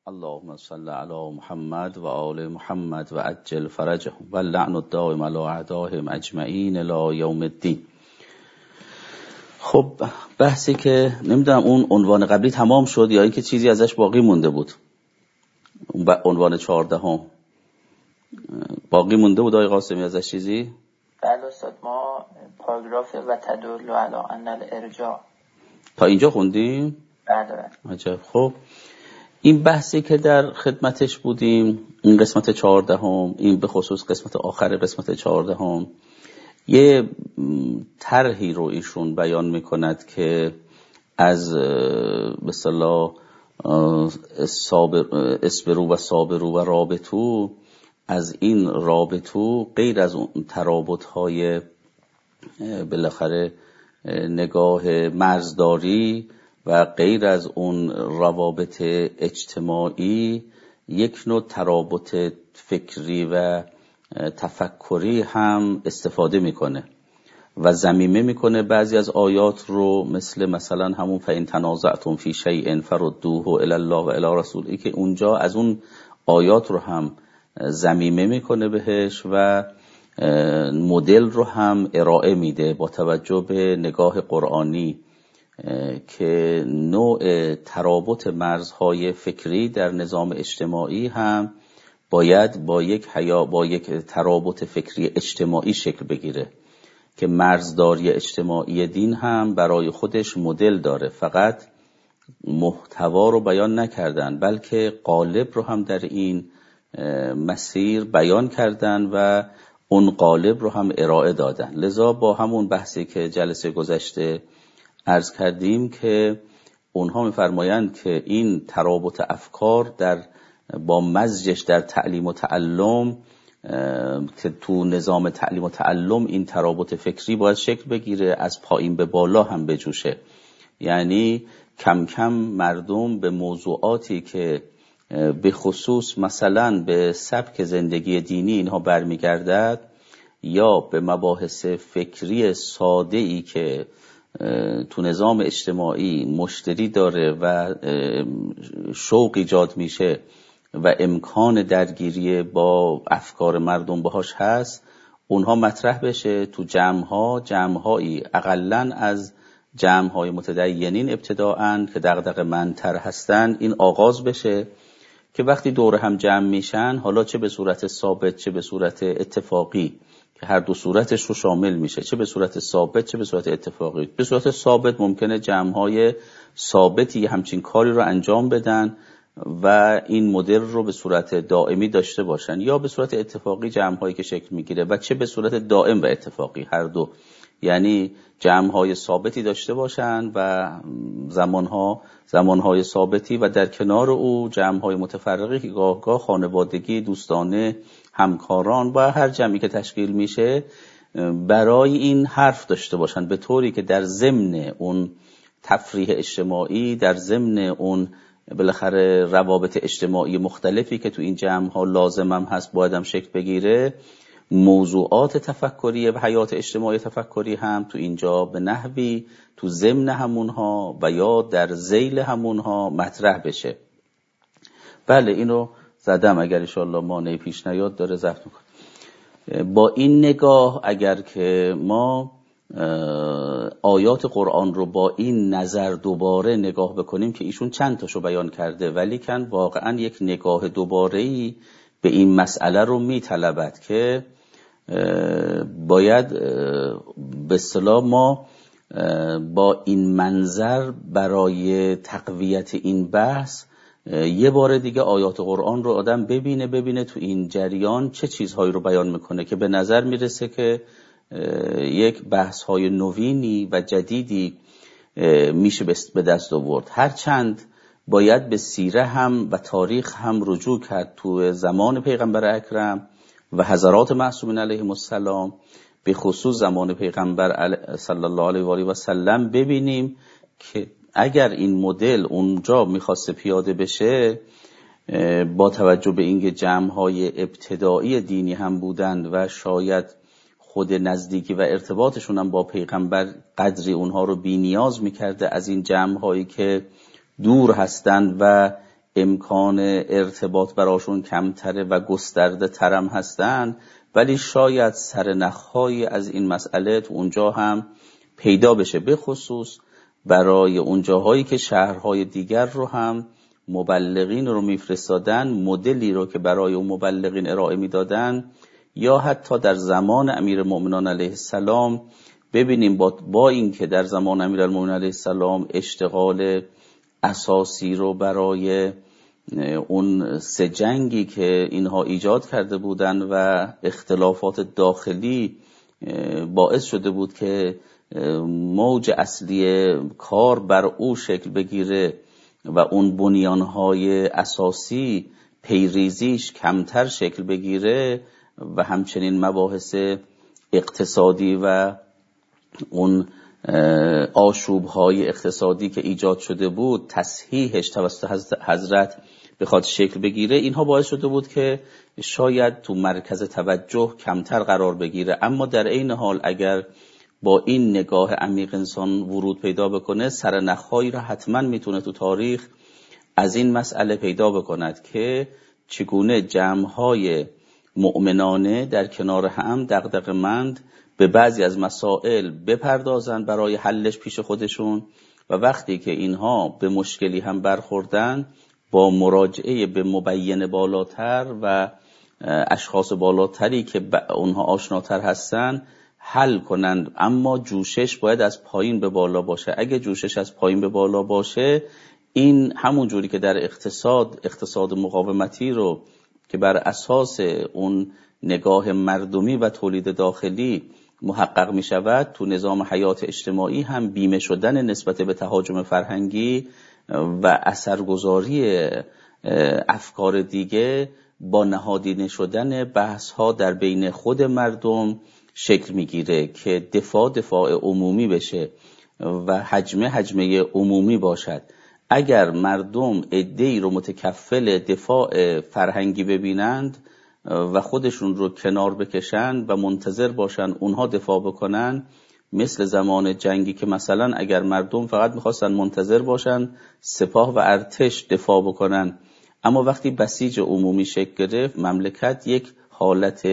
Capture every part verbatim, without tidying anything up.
اللهم صل علی محمد و آل محمد و عجل فرجهم و لعن الدائم علی اعدائهم اجمعین الی یوم الدین. خب بحثی که نمیدونم اون عنوان قبلی تمام شد یا اینکه چیزی ازش باقی مونده بود. اون عنوان چهاردهم باقی مونده بود آقای قاسمی ازش چیزی؟ بله استاد، ما پاراگراف و تدل علی ان الارجاع تا اینجا خوندیم؟ بله. عجب. خب این بحثی که در خدمتش بودیم، این قسمت چهاردهم، این به خصوص قسمت آخر قسمت چهاردهم، یه طرحی رو ایشون بیان میکند که از به اصطلاح اسبرو و صابرو و رابطو، از این رابطو غیر از اون ترابط‌های بالاخره نگاه مرزداری و غیر از اون روابط اجتماعی، یک نوع ترابط فکری و تفکری هم استفاده میکنه و ضمیمه میکنه بعضی از آیات رو، مثل مثلا همون فَإِن تَنَازَعْتُمْ فِي شَيْءٍ فَرُدُّوهُ إِلَى اللَّهِ وَإِلَى رَسُولِهِ، که اونجا از اون آیات رو هم ضمیمه میکنه بهش و مدل رو هم ارائه میده با توجه به نگاه قرآنی که نوع ترابط مرزهای فکری در نظام اجتماعی هم باید با یک حیا با یک ترابط فکری اجتماعی شکل بگیره، که مرزداری اجتماعی دین هم برای خودش مدل داره، فقط محتوا رو بیان نکردن بلکه قالب رو هم در این مسیر بیان کردن و اون قالب رو هم ارائه دادن. لذا با همون بحثی که جلسه گذشته عرض کردیم که اونها می‌فرمایند که این ترابط افکار در با مزجش در تعلیم و تعلم، که تو نظام تعلیم و تعلم این ترابط فکری باید شکل بگیره، از پایین به بالا هم بجوشه، یعنی کم کم مردم به موضوعاتی که به خصوص مثلا به سبک زندگی دینی اینها برمیگردد یا به مباحث فکری ساده ای که تو نظام اجتماعی مشتری داره و شوق ایجاد میشه و امکان درگیری با افکار مردم باهاش هست، اونها مطرح بشه تو جمع‌ها، جمع‌هایی اقلن از جمع‌های متدینین ابتداءً که دغدغه مندتر هستن، این آغاز بشه که وقتی دور هم جمع میشن، حالا چه به صورت ثابت چه به صورت اتفاقی، که هر دو صورتش رو شامل میشه، چه به صورت ثابت چه به صورت اتفاقی. به صورت ثابت ممکنه جمع‌های ثابتی همچین کاری رو انجام بدن و این مدل رو به صورت دائمی داشته باشن، یا به صورت اتفاقی جمع‌هایی که شکل میگیره و چه به صورت دائم و اتفاقی، هر دو، یعنی جمع‌های ثابتی داشته باشن و زمانها زمانهای ثابتی و در کنار او جمع‌های متفرقی که گاه گاه خانوادگی، دوستانه، همکاران و هر جمعی که تشکیل میشه برای این حرف داشته باشن، به طوری که در ضمن اون تفریح اجتماعی، در ضمن اون بالاخره روابط اجتماعی مختلفی که تو این جمع‌ها لازم هم هست باید هم شکل بگیره، موضوعات تفکری و حیات اجتماعی تفکری هم تو اینجا به نحوی تو ضمن همونها و یا در ذیل همونها مطرح بشه. بله اینو زدم، اگر انشاءالله مانعی پیش نیاد داره ضبط میکنه. با این نگاه اگر که ما آیات قرآن رو با این نظر دوباره نگاه بکنیم که ایشون چند تاشو بیان کرده، ولی کن واقعا یک نگاه دوباره‌ای به این مسئله رو میطلبد که باید به اصطلاح ما با این منظر برای تقویت این بحث یه بار دیگه آیات قرآن رو آدم ببینه ببینه تو این جریان چه چیزهایی رو بیان میکنه که به نظر میرسه که یک بحث‌های نوینی و جدیدی میشه به دست آورد. هرچند باید به سیره هم و تاریخ هم رجوع کرد، تو زمان پیغمبر اکرم و حضرات معصومین علیهم السلام، به خصوص زمان پیغمبر صلی الله علیه و آله و سلم، ببینیم که اگر این مدل اونجا میخواسته پیاده بشه، با توجه به اینکه جمع‌های ابتدایی دینی هم بودند و شاید خود نزدیکی و ارتباطشون هم با پیغمبر قدری اونها رو بی نیاز میکرده از این جمع‌هایی که دور هستند و امکان ارتباط براشون کمتره و گسترده ترم هستن، ولی شاید سرنخ‌هایی از این مسئله تو اونجا هم پیدا بشه، به خصوص برای اونجاهایی که شهرهای دیگر رو هم مبلغین رو میفرستادن، مدلی رو که برای اون مبلغین ارائه میدادن، یا حتی در زمان امیرالمؤمنین علیه السلام ببینیم با, با این که در زمان امیرالمؤمنین علیه السلام اشتغال اساسی رو برای اون سه جنگی که اینها ایجاد کرده بودن و اختلافات داخلی باعث شده بود که موج اصلی کار بر او شکل بگیره و اون بنیانهای اساسی پیریزیش کمتر شکل بگیره، و همچنین مباحث اقتصادی و اون آشوب‌های اقتصادی که ایجاد شده بود تصحیحش توسط حضرت بخواد شکل بگیره، اینها باعث شده بود که شاید تو مرکز توجه کمتر قرار بگیره. اما در این حال اگر با این نگاه عمیق انسان ورود پیدا بکنه، سرنخ‌هایی را حتما میتونه تو تاریخ از این مسئله پیدا بکند که چگونه جمع‌های مؤمنانه در کنار هم دغدغه‌مند به بعضی از مسائل بپردازن برای حلش پیش خودشون، و وقتی که اینها به مشکلی هم برخوردن با مراجعه به مبین بالاتر و اشخاص بالاتری که اونها آشناتر هستن حل کنند. اما جوشش باید از پایین به بالا باشه. اگه جوشش از پایین به بالا باشه، این همون جوری که در اقتصاد اقتصاد مقاومتی رو که بر اساس اون نگاه مردمی و تولید داخلی محقق می شود، تو نظام حیات اجتماعی هم بیمه شدن نسبت به تهاجم فرهنگی و اثرگذاری افکار دیگه با نهادینه شدن بحث ها در بین خود مردم شکل میگیره که دفاع دفاع عمومی بشه و حجمه حجمه عمومی باشد. اگر مردم عده‌ای رو متکفل دفاع فرهنگی ببینند و خودشون رو کنار بکشن و منتظر باشن اونها دفاع بکنن، مثل زمان جنگی که مثلا اگر مردم فقط میخواستن منتظر باشن سپاه و ارتش دفاع بکنن، اما وقتی بسیج عمومی شکل گرفت، مملکت یک حالت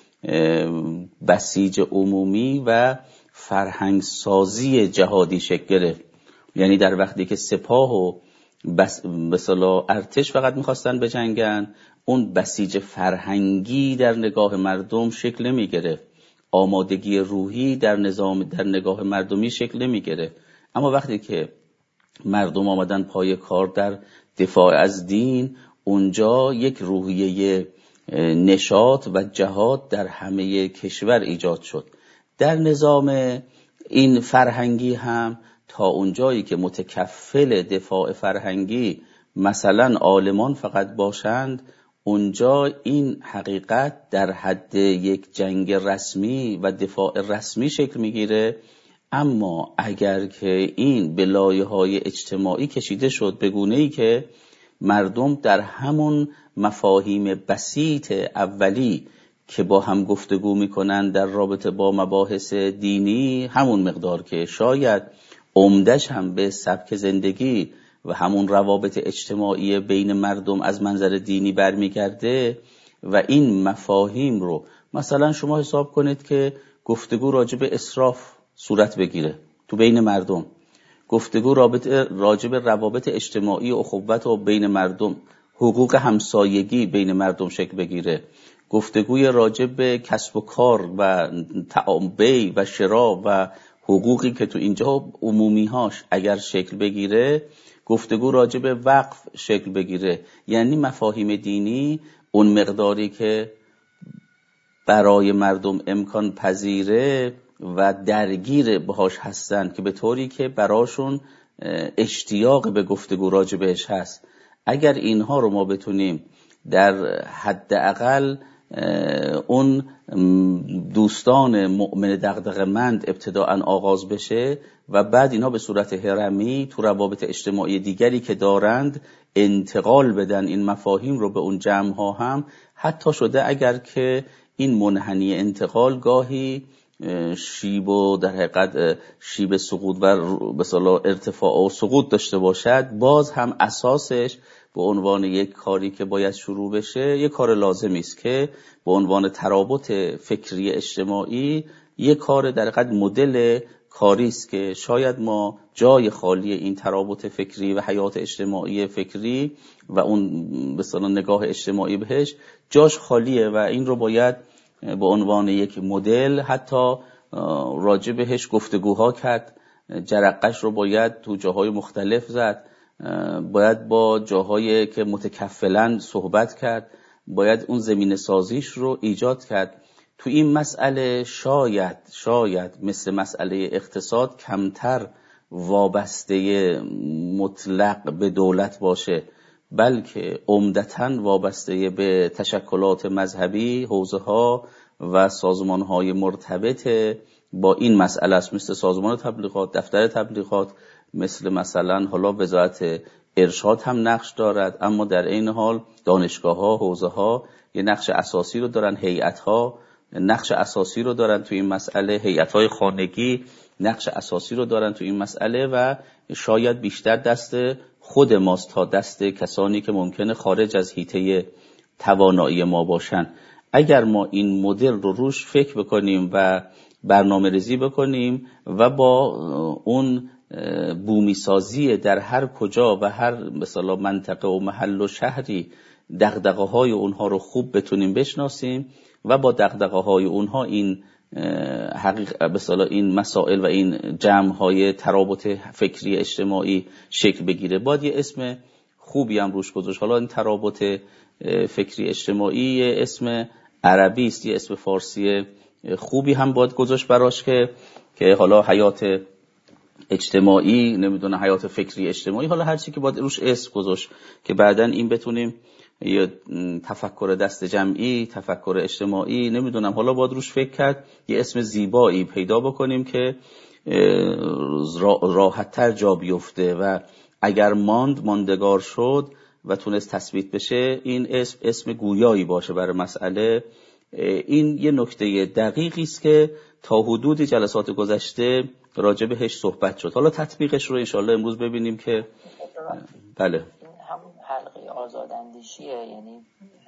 بسیج عمومی و فرهنگ سازی جهادی شکل گرفت. یعنی در وقتی که سپاه و بس مثلا ارتش فقط میخواستن بجنگن، اون بسیج فرهنگی در نگاه مردم شکل نمی گرفت، آمادگی روحی در نظام در نگاه مردمی شکل نمی گرفت. اما وقتی که مردم آمدن پای کار در دفاع از دین، اونجا یک روحیه نشاط و جهاد در همه کشور ایجاد شد. در نظام این فرهنگی هم تا اونجایی که متکفل دفاع فرهنگی مثلا عالمان فقط باشند، اونجا این حقیقت در حد یک جنگ رسمی و دفاع رسمی شکل میگیره. اما اگر که این به لایه‌های اجتماعی کشیده شد به گونه‌ای که مردم در همون مفاهیم بسیط اولی که با هم گفتگو میکنن در رابطه با مباحث دینی، همون مقدار که شاید عمدش هم به سبک زندگی و همون روابط اجتماعی بین مردم از منظر دینی برمیگرده، و این مفاهیم رو مثلا شما حساب کنید که گفتگو راجع به اسراف صورت بگیره تو بین مردم، گفتگو راجع به روابط اجتماعی و اخوت و بین مردم، حقوق همسایگی بین مردم شکل بگیره، گفتگوی راجع به کسب و کار و تعامل و شرا و حقوقی که تو اینجا عمومی هاش اگر شکل بگیره، گفتگو راجع به وقف شکل بگیره. یعنی مفاهیم دینی اون مقداری که برای مردم امکان پذیره و درگیر باهاش هستن که به طوری که براشون اشتیاق به گفتگو راجع بهش هست. اگر اینها رو ما بتونیم در حداقل اون دوستان مؤمن دغدغه‌مند ابتداءً آغاز بشه و بعد اینها به صورت هرمی تو روابط اجتماعی دیگری که دارند انتقال بدن این مفاهیم رو به اون جمع ها، هم حتی شده اگر که این منحنی انتقال گاهی شیب و در حقیقت شیب سقوط و مثلا ارتفاع و سقوط داشته باشد، باز هم اساسش به عنوان یک کاری که باید شروع بشه یک کار لازمی است که به عنوان ترابط فکری اجتماعی یک کار در حقیقت مدل کاری است که شاید ما جای خالی این ترابط فکری و حیات اجتماعی فکری و اون به اصطلاح نگاه اجتماعی بهش جاش خالیه و این رو باید به عنوان یک مدل حتی راجع بهش گفتگوها کرد، جرقش رو باید تو جاهای مختلف زد، باید با جاهایی که متکفلن صحبت کرد، باید اون زمینه سازیش رو ایجاد کرد. تو این مسئله شاید شاید مثل مسئله اقتصاد کمتر وابسته مطلق به دولت باشه، بلکه عمدتاً وابسته به تشکلات مذهبی، حوزه‌ها و سازمان‌های مرتبط با این مسئله است، مثل سازمان تبلیغات، دفتر تبلیغات، مثل مثلا حالا وزارت ارشاد هم نقش دارد، اما در این حال دانشگاه‌ها، حوزه‌ها یه نقش اساسی رو دارن، هیئت‌ها نقش اساسی رو دارن تو این مسئله، هیئت‌های خانگی نقش اساسی رو دارن تو این مسئله و شاید بیشتر دست خود ماست تا دست کسانی که ممکنه خارج از حیطه توانایی ما باشن. اگر ما این مدل رو روش فکر بکنیم و برنامه ریزی بکنیم و با اون بومی سازی در هر کجا و هر مثلا منطقه و محل و شهری دغدغه های اونها رو خوب بتونیم بشناسیم و با دغدغه های اونها این حقیق مثلا این مسائل و این جمع های ترابط فکری اجتماعی شکل بگیره، باید یه اسم خوبی هم روش گذاشت. حالا این ترابط فکری اجتماعی یه اسم عربی است، یه اسم فارسی خوبی هم باید گذاشت براش که که حالا حیات اجتماعی، نمیدونه حیات فکری اجتماعی، حالا هر چی که باید روش اسم گذاشت که بعداً این بتونیم یا تفکر دست جمعی، تفکر اجتماعی، نمیدونم حالا باید روش فکر کرد، یه اسم زیبایی پیدا بکنیم که راحت تر جا بیفته و اگر ماند ماندگار شد و تونست تثبیت بشه این اسم اسم گویایی باشه برای مسئله. این یه نکته دقیقی است که تا حدودی جلسات گذشته راجع بهش صحبت شد. حالا تطبیقش رو انشالله امروز ببینیم که بله همون حلقه آزاداندیشیه، یعنی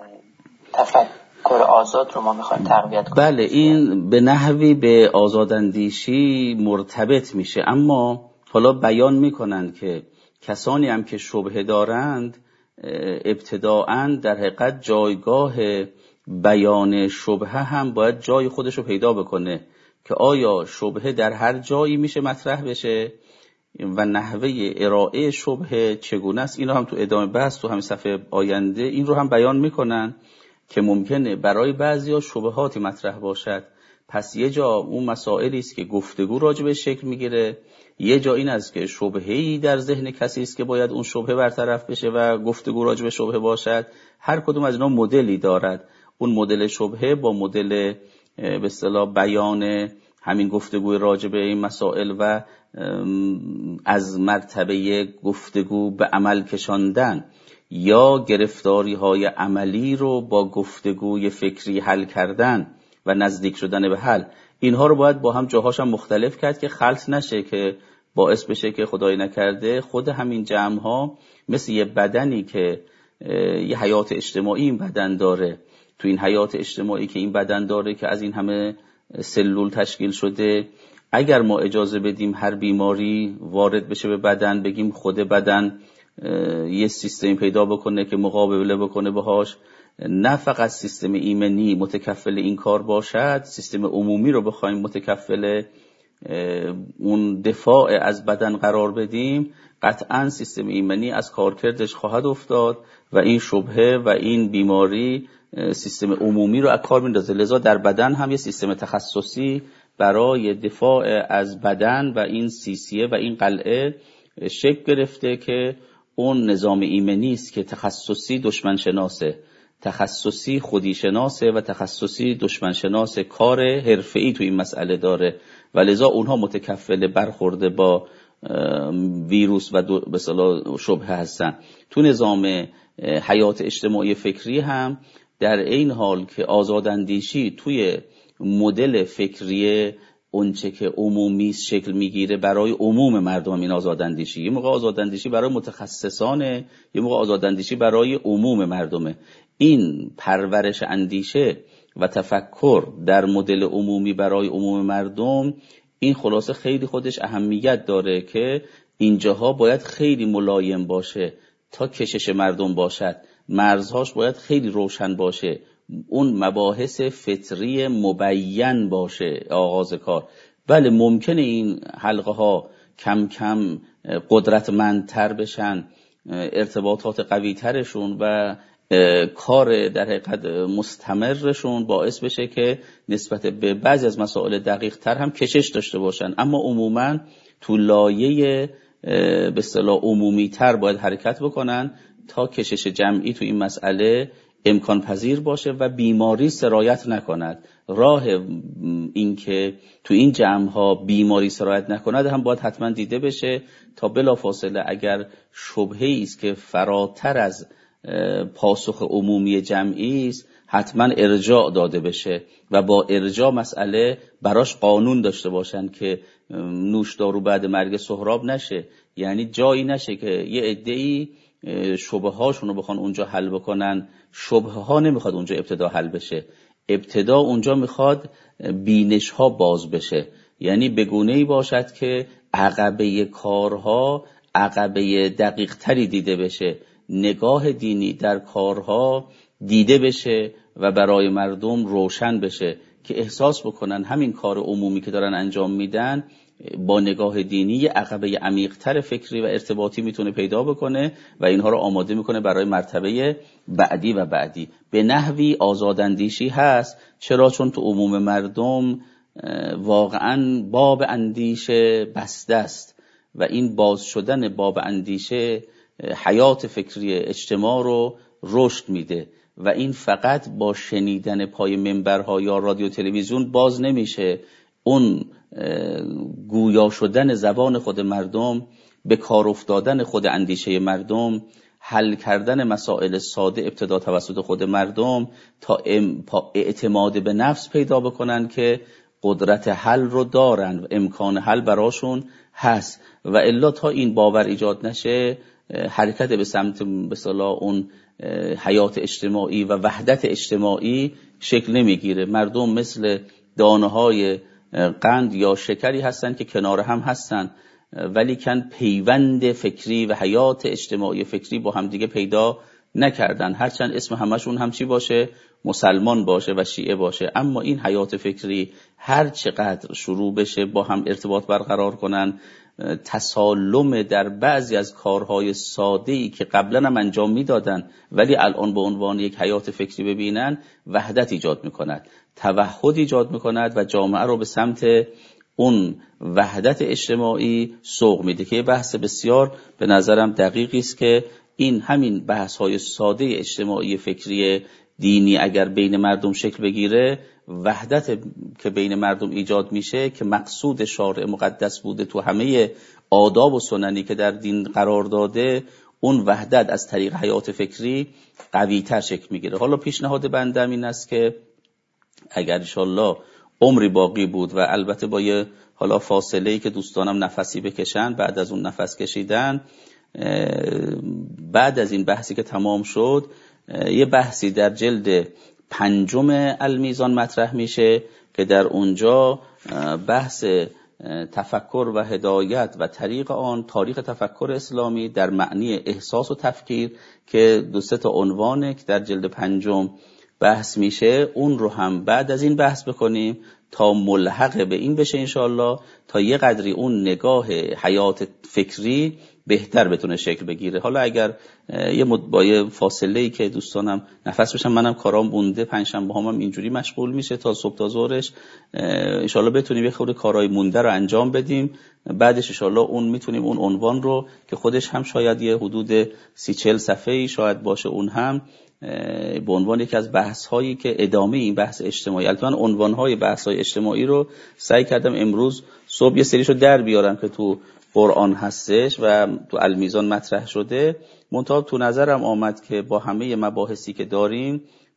تفکر آزاد رو ما میخوایم تقویت کنیم. بله این به نحوی به آزاداندیشی مرتبط میشه، اما حالا بیان میکنن که کسانی هم که شبهه دارند ابتداعاً در حقیقت جایگاه بیان شبهه هم باید جای خودش رو پیدا بکنه که آیا شبهه در هر جایی میشه مطرح بشه و نحوه ارائه شبهه چگونه است. این رو هم تو ادامه بحث تو همین صفحه آینده این رو هم بیان میکنن که ممکنه برای بعضیا شبهاتی مطرح باشد، پس یه جا اون مسائلی است که گفتگو راجع به شکل میگیره، یه جا این است که شبهه‌ای در ذهن کسی است که باید اون شبهه برطرف بشه و گفتگو راجع به شبهه باشد. هر کدوم از اینا مدلی دارد، اون مدل شبهه با مدل به اصطلاح بیان همین گفتگوی راجع به این مسائل و از مرتبه گفتگو به عمل کشاندن یا گرفتاری های عملی رو با گفتگوی فکری حل کردن و نزدیک شدن به حل، اینها رو باید با هم جاهاش هم مختلف کرد که خلط نشه، که باعث بشه که خدای نکرده خود همین جمع ها مثل یه بدنی که یه حیات اجتماعی این بدن داره، تو این حیات اجتماعی که این بدن داره که از این همه سلول تشکیل شده، اگر ما اجازه بدیم هر بیماری وارد بشه به بدن، بگیم خود بدن یه سیستم پیدا بکنه که مقابله بکنه باهاش، نه فقط سیستم ایمنی متکفل این کار باشد، سیستم عمومی رو بخوایم متکفل اون دفاع از بدن قرار بدیم، قطعاً سیستم ایمنی از کارکردش خواهد افتاد و این شبهه و این بیماری سیستم عمومی رو از کار میندازه. لذا در بدن هم یه سیستم تخصصی برای دفاع از بدن و این سیسیه و این قلعه شکل گرفته که اون نظام ایمنی است که تخصصی دشمن شناسه، تخصصی خودی شناسه و تخصصی دشمن شناسه، کار حرفه‌ای تو این مسئله داره و لذا اونها متکفل برخورده با ویروس و به اصطلاح شبهه هستن. تو نظام حیات اجتماعی فکری هم در این حال که آزاداندیشی توی مدل فکری اونچه که عمومی شکل میگیره برای عموم مردم این آزاداندیشی. یه موقع آزاداندیشی برای متخصصانه، یه موقع آزاداندیشی برای عموم مردمه. این پرورش اندیشه و تفکر در مدل عمومی برای عموم مردم، این خلاصه خیلی خودش اهمیت داره که اینجاها باید خیلی ملایم باشه تا کشش مردم باشد، مرزهاش باید خیلی روشن باشه، اون مباحث فطری مبین باشه آغاز کار. بله ممکنه این حلقه ها کم کم قدرتمندتر بشن، ارتباطات قوی ترشون و کار در حقیقت مستمرشون باعث بشه که نسبت به بعضی از مسائل دقیق تر هم کشش داشته باشن، اما عموما تو لایه به اصطلاح عمومی تر باید حرکت بکنن تا کشش جمعی تو این مسئله امکان پذیر باشه و بیماری سرایت نکند. راه این که تو این جمع‌ها بیماری سرایت نکند هم باید حتما دیده بشه تا بلافاصله اگر شبهه‌ای است که فراتر از پاسخ عمومی جمعی است حتما ارجاع داده بشه و با ارجاع مسئله براش قانون داشته باشن که نوشدارو بعد مرگ سهراب نشه، یعنی جایی نشه که یه عده‌ای شبهه هاشون رو بخوان اونجا حل بکنن. شبهه ها نمیخواد اونجا ابتدا حل بشه، ابتدا اونجا میخواد بینش ها باز بشه، یعنی بگونه‌ای باشد که عقبه کارها عقبه دقیق تری دیده بشه، نگاه دینی در کارها دیده بشه و برای مردم روشن بشه که احساس بکنن همین کار عمومی که دارن انجام میدن با نگاه دینی یه عقبه عمیق‌تر فکری و ارتباطی میتونه پیدا بکنه و اینها رو آماده میکنه برای مرتبه بعدی و بعدی. به نحوی آزاداندیشی هست. چرا؟ چون تو عموم مردم واقعاً باب اندیشه بسته است و این باز شدن باب اندیشه حیات فکری اجتماع رو رشد میده و این فقط با شنیدن پای منبرها یا رادیو تلویزیون باز نمیشه. اون گویا شدن زبان خود مردم، به کار افتادن خود اندیشه مردم، حل کردن مسائل ساده ابتدا توسط خود مردم تا اعتماد به نفس پیدا بکنن که قدرت حل رو دارن و امکان حل براشون هست و الا تا این باور ایجاد نشه حرکت به سمت به اصطلاح اون حیات اجتماعی و وحدت اجتماعی شکل نمیگیره. مردم مثل دانه‌های قند یا شکری هستن که کنار هم هستن ولی کن پیوند فکری و حیات اجتماعی فکری با هم دیگه پیدا نکردن، هرچند اسم همشون هم چی باشه، مسلمان باشه و شیعه باشه، اما این حیات فکری هر چقدر شروع بشه با هم ارتباط برقرار کنن، تسالم در بعضی از کارهای ساده‌ای که قبلا هم انجام میدادن ولی الان به عنوان یک حیات فکری ببینن، وحدت ایجاد میکند، توحد ایجاد میکند و جامعه رو به سمت اون وحدت اجتماعی سوق میده که بحث بسیار به نظرم دقیقی است که این همین بحث‌های ساده اجتماعی فکری دینی اگر بین مردم شکل بگیره، وحدت که بین مردم ایجاد میشه که مقصود شارع مقدس بوده تو همه آداب و سننی که در دین قرار داده، اون وحدت از طریق حیات فکری قوی تر شکل میگیره. حالا پیشنهاد بنده این است که اگر انشالله عمری باقی بود و البته با یه حالا فاصله‌ای که دوستانم نفسی بکشن، بعد از اون نفس کشیدن، بعد از این بحثی که تمام شد یه بحثی در جلد پنجم المیزان مطرح میشه که در اونجا بحث تفکر و هدایت و طریق آن، تاریخ تفکر اسلامی در معنی احساس و تفکیر که دو سه تا عنوانه که در جلد پنجم بحث میشه، اون رو هم بعد از این بحث بکنیم تا ملحق به این بشه انشاءالله، تا یه قدری اون نگاه حیات فکری بهتر بتونه شکل بگیره. حالا اگر یه با یه فاصله‌ای که دوستانم نفس بشن، منم کارام مونده، پنجشنبه هم اینجوری مشغول میشه تا صبح تا ظهرش، انشاءالله بتونیم یه خورده کارهای مونده رو انجام بدیم، بعدش انشاءالله اون میتونیم اون عنوان رو که خودش هم شاید یه حدود سی چهل صفحه‌ای شاید باشه، اون هم به عنوان یکی از بحث‌هایی که ادامه این بحث اجتماعی، البته من عنوان‌های بحث‌های اجتماعی رو سعی کردم امروز صبح یه سریشو در بیارم که تو قرآن هستش و تو المیزان مطرح شده، منتها تو نظرم آمد که با همه مباحثی که داریم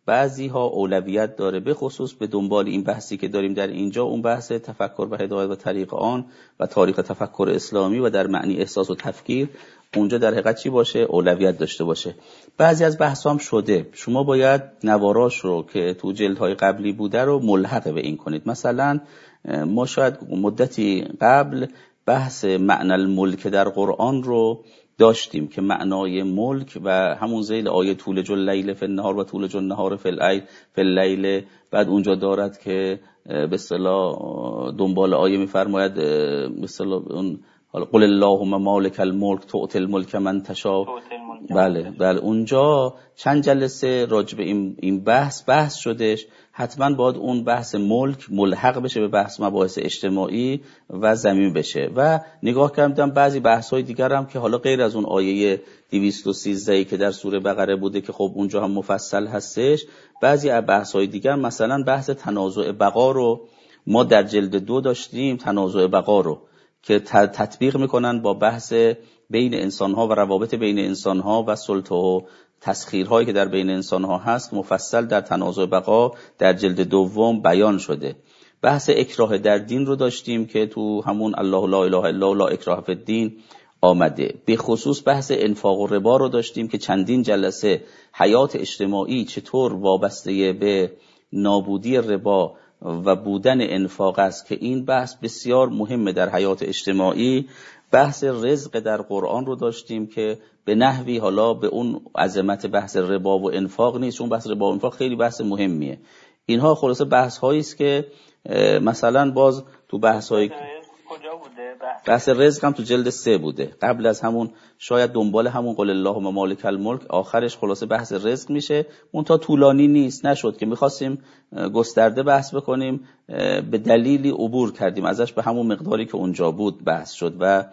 بعضی ها اولویت داره، به خصوص به دنبال این بحثی که داریم در اینجا، اون بحث تفکر و هدایت و طریق آن و تاریخ تفکر اسلامی و در معنی احساس و تفکیر اونجا در حقیقت چی باشه؟ اولویت داشته باشه. بعضی از بحث هم شده، شما باید نواراش رو که تو جلدهای قبلی بوده رو ملحق به این کنید. مثلا ما شاید مدتی قبل بحث معنی الملک در قرآن رو داشتیم که معنای ملک و همون ذیل آیه تولج اللیل فی النهار و تولج النهار فی اللیل فی اللیل، بعد اونجا دارد که به اصطلاح دنبال آیه میفرماید به اصطلاح اون قل اللهم مالک الملک تؤتی الملک من تشاء. بله بله اونجا چند جلسه راجع به این این بحث بحث شدش. حتما باید اون بحث ملک ملحق بشه به بحث مباحث اجتماعی و زمین بشه. و نگاه کردم بعضی بحث‌های دیگر هم که حالا غیر از اون آیه دویست و سیزده که در سوره بقره بوده که خب اونجا هم مفصل هستش، بعضی از بحث‌های دیگر مثلا بحث تنازع بقا رو ما در جلد دو داشتیم، تنازع بقا رو که تطبیق میکنن با بحث بین انسان‌ها و روابط بین انسان‌ها و سلطه و تسخیرهایی که در بین انسان‌ها هست مفصل در تنازع بقا در جلد دوم بیان شده. بحث اکراه در دین رو داشتیم که تو همون الله لا اله الا الله لا اکراه فی الدین آمده. به خصوص بحث انفاق و ربا رو داشتیم که چندین جلسه حیات اجتماعی چطور وابسته به نابودی ربا و بودن انفاق است که این بحث بسیار مهمه در حیات اجتماعی. بحث رزق در قرآن رو داشتیم که به نحوی حالا به اون عظمت بحث ربا و انفاق نیست، چون بحث ربا و انفاق خیلی بحث مهمیه. اینها خلاصه بحث هایی است که مثلا باز تو بحث های کجا بوده؟ بحث رزق هم تو جلد سه بوده، قبل از همون شاید دنبال همون قل اللهم مالک الملک آخرش خلاصه بحث رزق میشه. اون تا طولانی نیست، نشد که میخواستیم گسترده بحث بکنیم، به دلیلی عبور کردیم ازش، به همون مقداری که اونجا بود بحث شد. و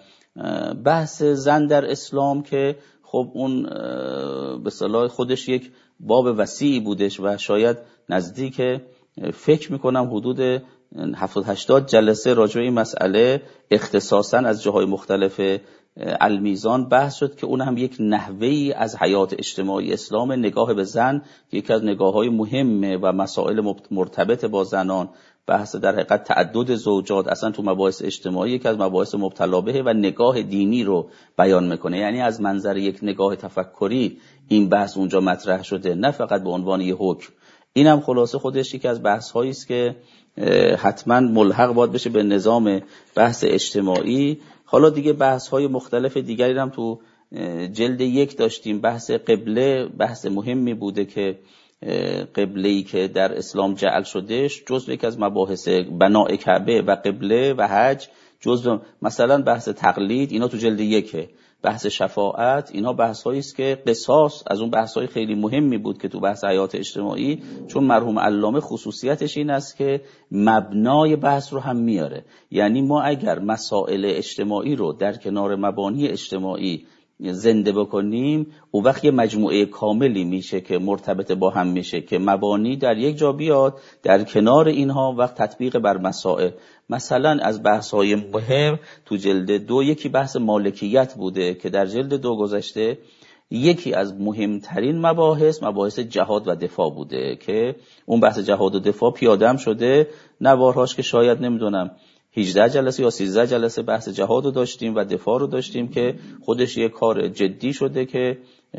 بحث زن در اسلام که خب اون به اصطلاح خودش یک باب وسیعی بودش و شاید نزدیک فکر میکنم حدود هفتاد هشتاد جلسه راجع به این مسئله اختصاصاً از جاهای مختلف المیزان بحث شد که اون هم یک نحوهی از حیات اجتماعی اسلام، نگاه به زن که یکی از نگاه‌های مهمه و مسائل مرتبط با زنان، بحث در حقیقت تعدد زوجات اصلا تو مباحث اجتماعی یکی از مباحث مبتلا بهه و نگاه دینی رو بیان میکنه. یعنی از منظر یک نگاه تفکری این بحث اونجا مطرح شده، نه فقط به عنوان یک حکم. اینم خلاصه خودش یکی از بحث‌هایی است که حتما ملحق باید بشه به نظام بحث اجتماعی. حالا دیگه بحث‌های مختلف دیگری هم تو جلد یک داشتیم. بحث قبله بحث مهمی بوده که قبله‌ای که در اسلام جعل شدهش جزو یک از مباحث بناء کعبه و قبله و حج جزو، مثلا بحث تقلید اینا تو جلد یکه. بحث شفاعت اینا بحث‌هایی است که قصاص از اون بحث‌های خیلی مهمی بود که تو بحث حیات اجتماعی، چون مرحوم علامه خصوصیتش این است که مبنای بحث رو هم میاره. یعنی ما اگر مسائل اجتماعی رو در کنار مبانی اجتماعی زنده بکنیم، اون وقت یه مجموعه کاملی میشه که مرتبط با هم میشه که مبانی در یک جا بیاد، در کنار اینها وقت تطبیق بر مسائل. مثلا از بحث‌های مهم تو جلد دو یکی بحث مالکیت بوده که در جلد دو گذشته یکی از مهمترین مباحث مباحث جهاد و دفاع بوده که اون بحث جهاد و دفاع پیاده هم شده نوارهاش که شاید نمیدونم هجده جلسه یا سیزده جلسه بحث جهاد رو داشتیم و دفاع رو داشتیم که خودش یک کار جدی شده که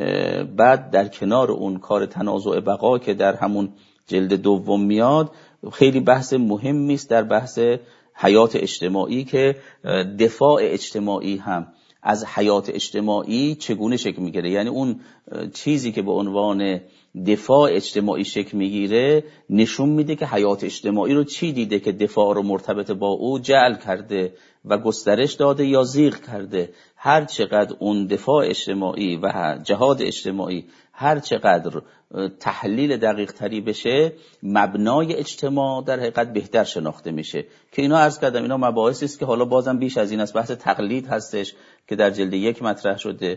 بعد در کنار اون کار تنازع بقا که در همون جلد دوم میاد خیلی بحث مهمی است در بحث حیات اجتماعی که دفاع اجتماعی هم از حیات اجتماعی چگونه شکل میگیره. یعنی اون چیزی که به عنوان دفاع اجتماعی شکل میگیره نشون میده که حیات اجتماعی رو چی دیده که دفاع رو مرتبط با او جعل کرده و گسترش داده یا زیغ کرده. هر چقدر اون دفاع اجتماعی و جهاد اجتماعی هر چقدر تحلیل دقیق تری بشه، مبنای اجتماع در حقیقت بهتر شناخته میشه که اینا عرض کردم اینا مباحثی است که حالا بازم بیش از این است. بحث تقلید هستش که در جلد یک مطرح شده.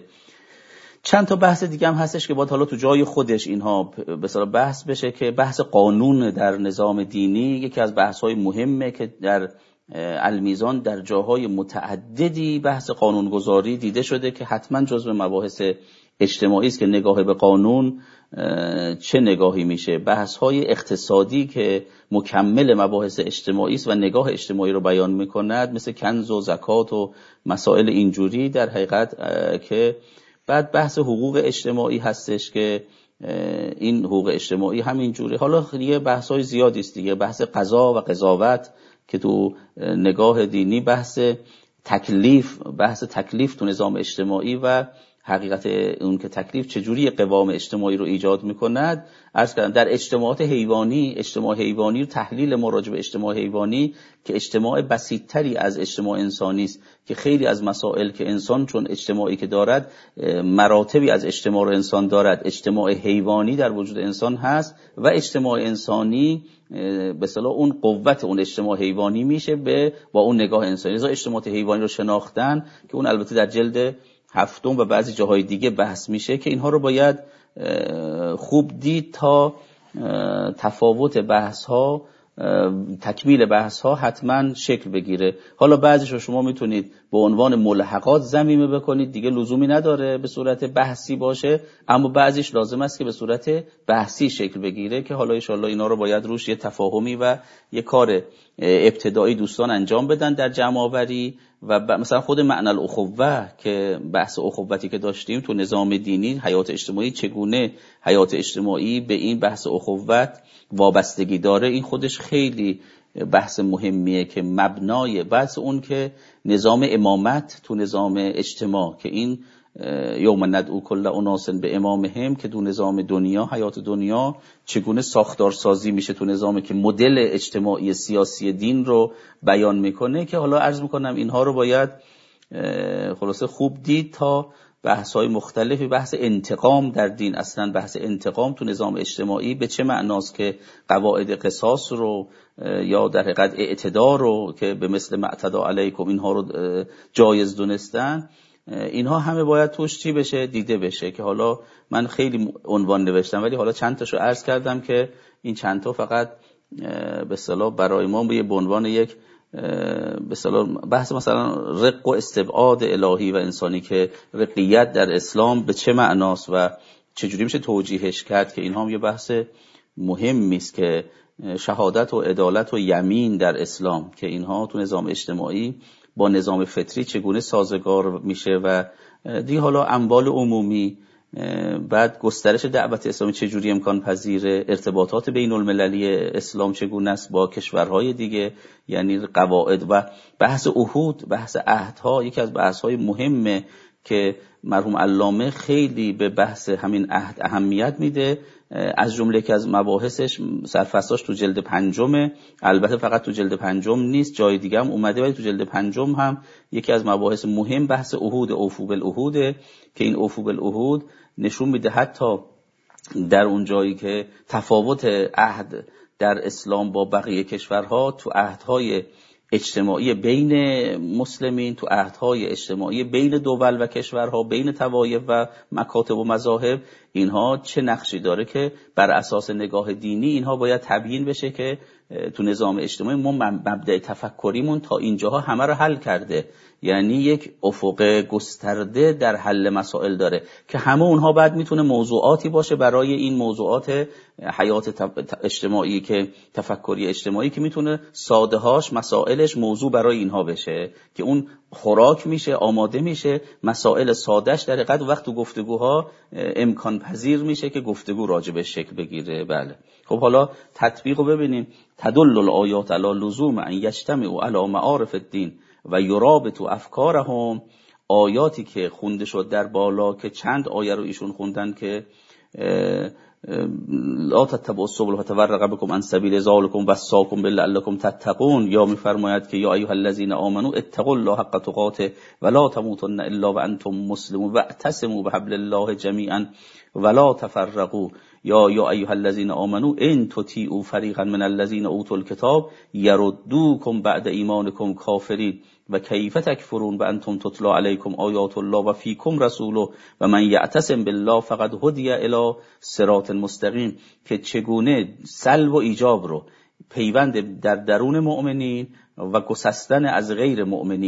چند تا بحث دیگه هم هستش که باید حالا تو جای خودش اینها به اصطلاح بحث بشه که بحث قانون در نظام دینی یکی از بحث‌های مهمه که در المیزان در جاهای متعددی بحث قانونگذاری دیده شده که حتما جزو مباحث اجتماعی است که نگاه به قانون چه نگاهی میشه، بحث‌های اقتصادی که مکمل مباحث اجتماعی است و نگاه اجتماعی رو بیان میکند، مثل کنز و زکات و مسائل اینجوری در حقیقت. که بعد بحث حقوق اجتماعی هستش که این حقوق اجتماعی همینجوری. حالا یه بحث‌های زیادی است دیگه، بحث قضا و قضاوت که تو نگاه دینی بحث تکلیف، بحث تکلیف تو نظام اجتماعی و حقیقت اون که تکلیف چجوری قوام اجتماعی رو ایجاد میکند. عرض کردم در اجتماعات حیوانی، اجتماع حیوانی رو تحلیل مراجع به اجتماع حیوانی که اجتماع بسیطتری از اجتماع انسانی است، که خیلی از مسائل که انسان چون اجتماعی که دارد مراتبی از اجتماع رو انسان دارد، اجتماع حیوانی در وجود انسان هست و اجتماع انسانی به اصطلاح اون قوت اون اجتماع حیوانی میشه به با اون نگاه انسانی. لذا اجتماعات حیوانی رو شناختن که اون البته در جلد هفتم و بعضی جاهای دیگه بحث میشه که اینها رو باید خوب دید تا تفاوت بحث ها، تکمیل بحث ها حتما شکل بگیره. حالا بعضیش رو شما میتونید به عنوان ملحقات ضمیمه بکنید، دیگه لزومی نداره به صورت بحثی باشه، اما بعضیش لازم است که به صورت بحثی شکل بگیره که حالا ان شاءالله اینا رو باید روش یه تفاهمی و یه کار ابتدایی دوستان انجام بدن در جمع آوری. و مثلا خود معنی الاخوه که بحث اخوتی که داشتیم تو نظام دینی، حیات اجتماعی، چگونه حیات اجتماعی به این بحث اخوت وابستگی داره، این خودش خیلی بحث مهمیه که مبنای بحث اون که نظام امامت تو نظام اجتماع که این یوم ندعو کل اناس به امامهم که تو نظام دنیا، حیات دنیا چگونه ساختارسازی میشه تو نظامی که مدل اجتماعی سیاسی دین رو بیان میکنه. که حالا عرض میکنم اینها رو باید خلاصه خوب دید تا بحث‌های مختلفی، بحث انتقام در دین، اصلا بحث انتقام تو نظام اجتماعی به چه معناست که قواعد قصاص رو یا در حقیقت اعتدا رو که به مثل معتدا علیکم اینها رو جایز دونستن، اینها همه باید توش چی بشه، دیده بشه. که حالا من خیلی عنوان نوشتم ولی حالا چند تاشو عرض کردم که این چند تا فقط به اصطلاح برای ما به عنوان یک به اصطلاح بحث مثلا رق و استبعاد الهی و انسانی که رقیت در اسلام به چه معناست و چجوری میشه توجیهش کرد، که اینها هم یه بحث مهمی است که شهادت و عدالت و یمین در اسلام که اینها تو نظام اجتماعی با نظام فطری چگونه سازگار میشه و دیگه حالا اموال عمومی، بعد گسترش دعوت اسلامی چجوری امکان پذیره، ارتباطات بین المللی اسلام چگونه است با کشورهای دیگه، یعنی قواعد و بحث عهود، بحث عهدها یکی از بحث‌های مهمه که مرحوم علامه خیلی به بحث همین عهد اهمیت میده. از جمله که از مباحثش سرفصلاش تو جلد پنجمه، البته فقط تو جلد پنجم نیست، جای دیگه هم اومده ولی تو جلد پنجم هم یکی از مباحث مهم بحث عهود، اوفو بالعهود، که این اوفو بالعهود نشون میده حتی در اون جایی که تفاوت عهد در اسلام با بقیه کشورها، تو عهدهای اجتماعی بین مسلمین، تو عهدهای اجتماعی بین دول و کشورها، بین طوایف و مکاتب و مذاهب، اینها چه نقشی داره که بر اساس نگاه دینی اینها باید تبیین بشه که تو نظام اجتماعی ما مبدأ تفکریمون تا اینجاها همه رو حل کرده، یعنی یک افق گسترده در حل مسائل داره که همه اونها بعد میتونه موضوعاتی باشه برای این موضوعات حیات اجتماعی که تفکری اجتماعی که میتونه ساده هاش مسائلش موضوع برای اینها بشه که اون خوراک میشه، آماده میشه، مسائل سادهش در حقیقت وقت تو گفتگوها امکان پذیر میشه که گفتگو راجبش شکل بگیره. بله خب حالا تطبیق رو ببینیم. تدل الآیات علی لزوم ان یجتمعوا علی معارف الدین و یرابطوا افکارهم، آیاتی که خونده شد در بالا که چند آیه رو ایشون خوندن که لا تتبعوا السبل فتفرق بكم عن سبیل ذلکم وصاکم بالله لعلکم تتقون، یا میفرماید که یا ایها الذین آمنوا اتقوا الله حق تقاته ولا تموتن الا وانتم مسلمون واعتصموا بحبل الله جميعا ولا تفرقوا، یا یا ایها الذین آمنوا ان تطیعوا فریقا من الذین اوتوا الکتاب یردوکم بعد ایمانکم کافرین و کیف تکفرون و انتم تتلی علیکم آیات الله و فیکم رسوله و من یعتصم بالله فقد هدی الی صراط مستقیم، که چگونه سلب و ایجاب رو پیوند در درون مؤمنین و گسستن از غیر مؤمنین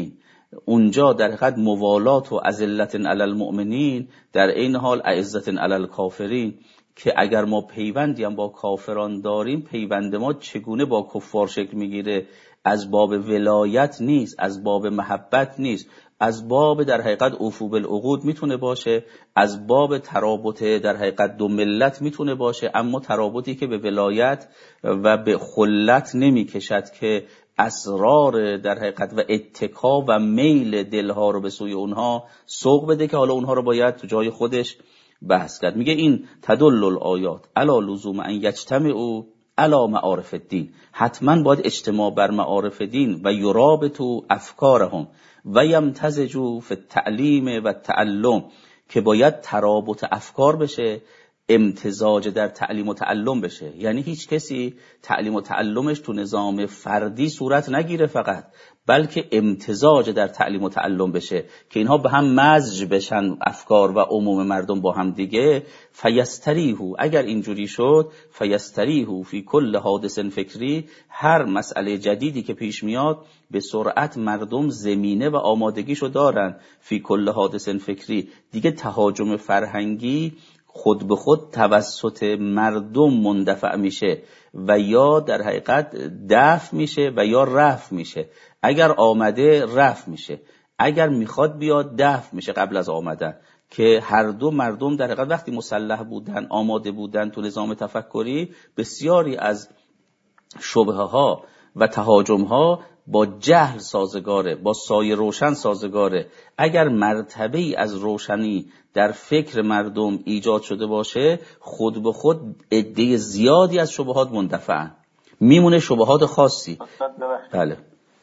اونجا در حقیقت موالات و اذلت علی المؤمنین در این حال اعزت علی الکافرین، که اگر ما پیوندی هم با کافران داریم، پیوند ما چگونه با کفار شکل میگیره؟ از باب ولایت نیست، از باب محبت نیست، از باب در حقیقت اوفو بالعقود میتونه باشه، از باب ترابط در حقیقت دو ملت میتونه باشه، اما ترابطی که به ولایت و به خلت نمیکشد که اسرار در حقیقت و اتکا و میل دلها رو به سوی اونها سوق بده، که حالا اونها رو باید تو جای خودش بحث کرد. میگه این تدل الآیات علی لزوم ان یجتمعوا علی معارف الدین، حتما باید اجتماع بر معارف دین و یرابطوا افکارهم و یمتزجوا فی التعلیم و التعلم، که باید ترابط افکار بشه، امتزاج در تعلیم و تعلم بشه. یعنی هیچ کسی تعلیم و تعلمش تو نظام فردی صورت نگیره فقط، بلکه امتزاج در تعلیم و تعلم بشه که اینها به هم مزج بشن، افکار و عموم مردم با هم دیگه. فیستریحو، اگر اینجوری شد، فیستریحو فی کل حادث فکری، هر مسئله جدیدی که پیش میاد به سرعت مردم زمینه و آمادگیشو دارن. فی کل حادث فکری، دیگه تهاجم فرهنگی خود به خود توسط مردم مندفع میشه و یا در حقیقت دفع میشه و یا رفع میشه. اگر آمده رفع میشه، اگر میخواد بیاد دفع میشه قبل از آمدن، که هر دو مردم در حقیقت وقتی مسلح بودن، آماده بودن تو نظام تفکری، بسیاری از شبهه ها و تهاجم ها با جهل سازگاره، با سایه روشن سازگاره. اگر مرتبه ای از روشنی در فکر مردم ایجاد شده باشه، خود به خود عده زیادی از شبهات مندفعن، میمونه شبهات خاصی. بله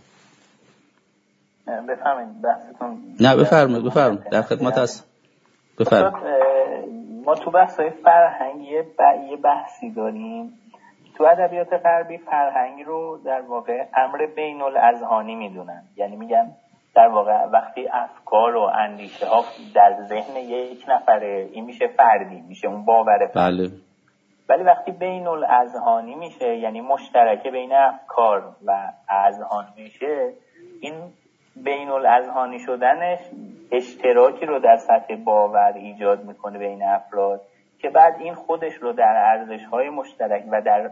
بفرمایید بحثتون. نه بفرمایید بفرمایید در خدمت هست. بفرمایید. ما تو بحث‌های فرهنگی یه بحثی داریم. تو ادبیات غربی فرهنگ رو در واقع امر بین الاذهانی میدونن، یعنی میگن در واقع وقتی افکار و اندیشه ها در ذهن یک نفره، این میشه فردی، میشه اون باور. بله. ولی وقتی بین الاذهانی میشه، یعنی مشترک بین افکار و اذهان میشه، این بین الاذهانی شدنش اشتراکی رو در سطح باور ایجاد میکنه بین افراد، که بعد این خودش رو در ارزش‌های مشترک و در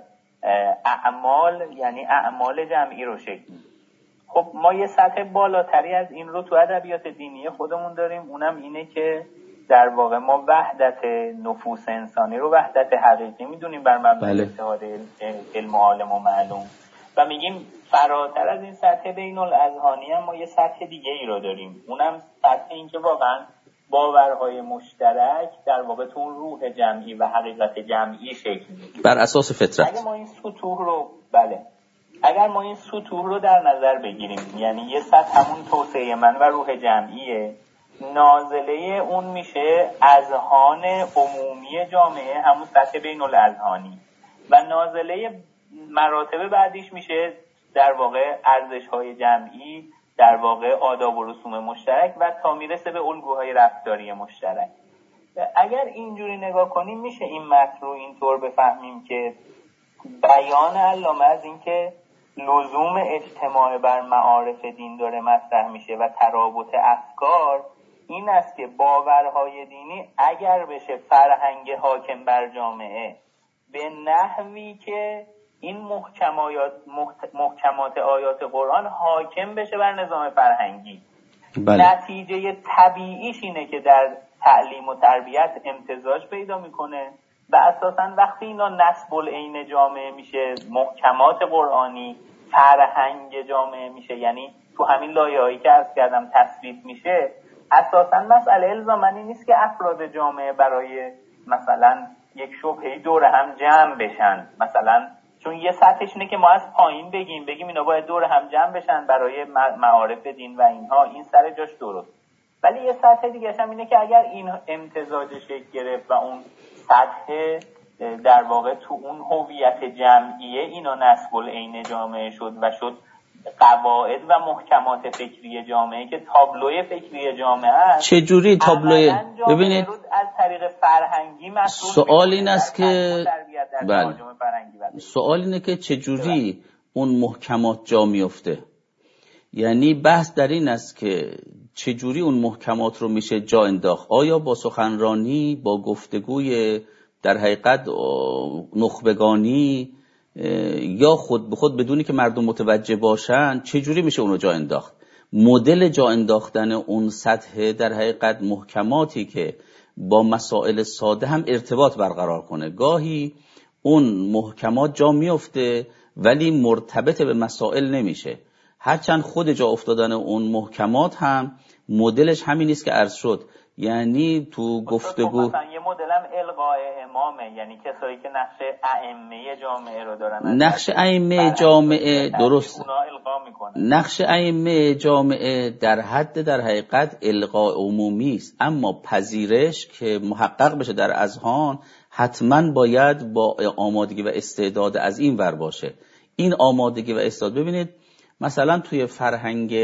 اعمال، یعنی اعمال جمعی رو شکل میده. خب ما یه سطح بالاتری از این رو تو ادبیات دینی خودمون داریم، اونم اینه که در واقع ما وحدت نفوس انسانی رو وحدت حقیقی میدونیم بر مبنای اتحاد علم و عالم و معلوم، و میگیم فراتر از این سطح بین الاذهانی هم ما یه سطح دیگه ای رو داریم، اونم سطح این که واقعا باورهای مشترک در واقع تو اون روح جمعی و حقیقت جمعی شکل میگیره بر اساس فطرت. اگر ما این سطوح رو بله اگر ما این سطوح رو در نظر بگیریم، یعنی یه سطح همون توسعه من و روح جمعیه، نازله اون میشه اذهان عمومی جامعه، همون سطح بین الاذهانی، و نازله مراتب بعدیش میشه در واقع ارزش‌های جمعی، در واقع آداب و رسوم مشترک، و تا میرسه به الگوهای رفتاری مشترک. اگر اینجوری نگاه کنیم میشه این متن رو اینطور بفهمیم که بیان علامه از این که لزوم اجتماع بر معارف دین داره مطرح میشه و ترابط افکار این است که باورهای دینی اگر بشه فرهنگ حاکم بر جامعه به نحوی که این محکمات محکمات آیات قرآن حاکم بشه بر نظام فرهنگی، بله. نتیجه طبیعیش اینه که در تعلیم و تربیت امتزاج پیدا میکنه و اساساً وقتی اینا نصب العین جامعه میشه، محکمات قرآنی فرهنگ جامعه میشه، یعنی تو همین لایه‌هایی که عرض کردم تثبیت میشه، اساساً مسئله الزامنی نیست که افراد جامعه برای مثلا یک شبهه دور هم جمع بشن، مثلا چون یه سطحش اینه که ما از پایین بگیم بگیم اینا باید دور هم جمع بشن برای معارف دین و اینها، این سر جاش درست. ولی یه سطح دیگه هم اینه که اگر این امتزاج شکل گرفت و اون سطح در واقع تو اون هویت جمعیه اینا نصب العین جامعه شد و شد قواعد و محکمات فکری جامعه که تابلوی فکری جامعه است. چه جوری تابلوی؟ ببینید از طریق فرهنگی مسئول سوال این است که بله. سوال اینه که چه جوری اون محکمات جا میفته. یعنی بحث در این است که چجوری اون محکمات رو میشه جا انداخت. آیا با سخنرانی، با گفتگوی در حقیقت نخبگانی، یا خود به خود بدونی که مردم متوجه باشن، چجوری میشه اون رو جا انداخت؟ مدل جا انداختن اون سطح در حقیقت محکماتی که با مسائل ساده هم ارتباط برقرار کنه. گاهی اون محکمات جا میفته ولی مرتبط به مسائل نمیشه، هرچند خود جا افتادن اون محکمات هم مدلش همین نیست که عرض شد. یعنی تو گفتگو مثلا یه مدلم القاء امامه، یعنی کسایی که نقش ائمه جامعه رو دارن، نقش ائمه جامعه درست، نقش ائمه جامعه در حد در حقیقت القاء عمومی است، اما پذیرش که محقق بشه در اذهان حتما باید با آمادگی و استعداد از این ور باشه. این آمادگی و استعداد، ببینید مثلا توی فرهنگ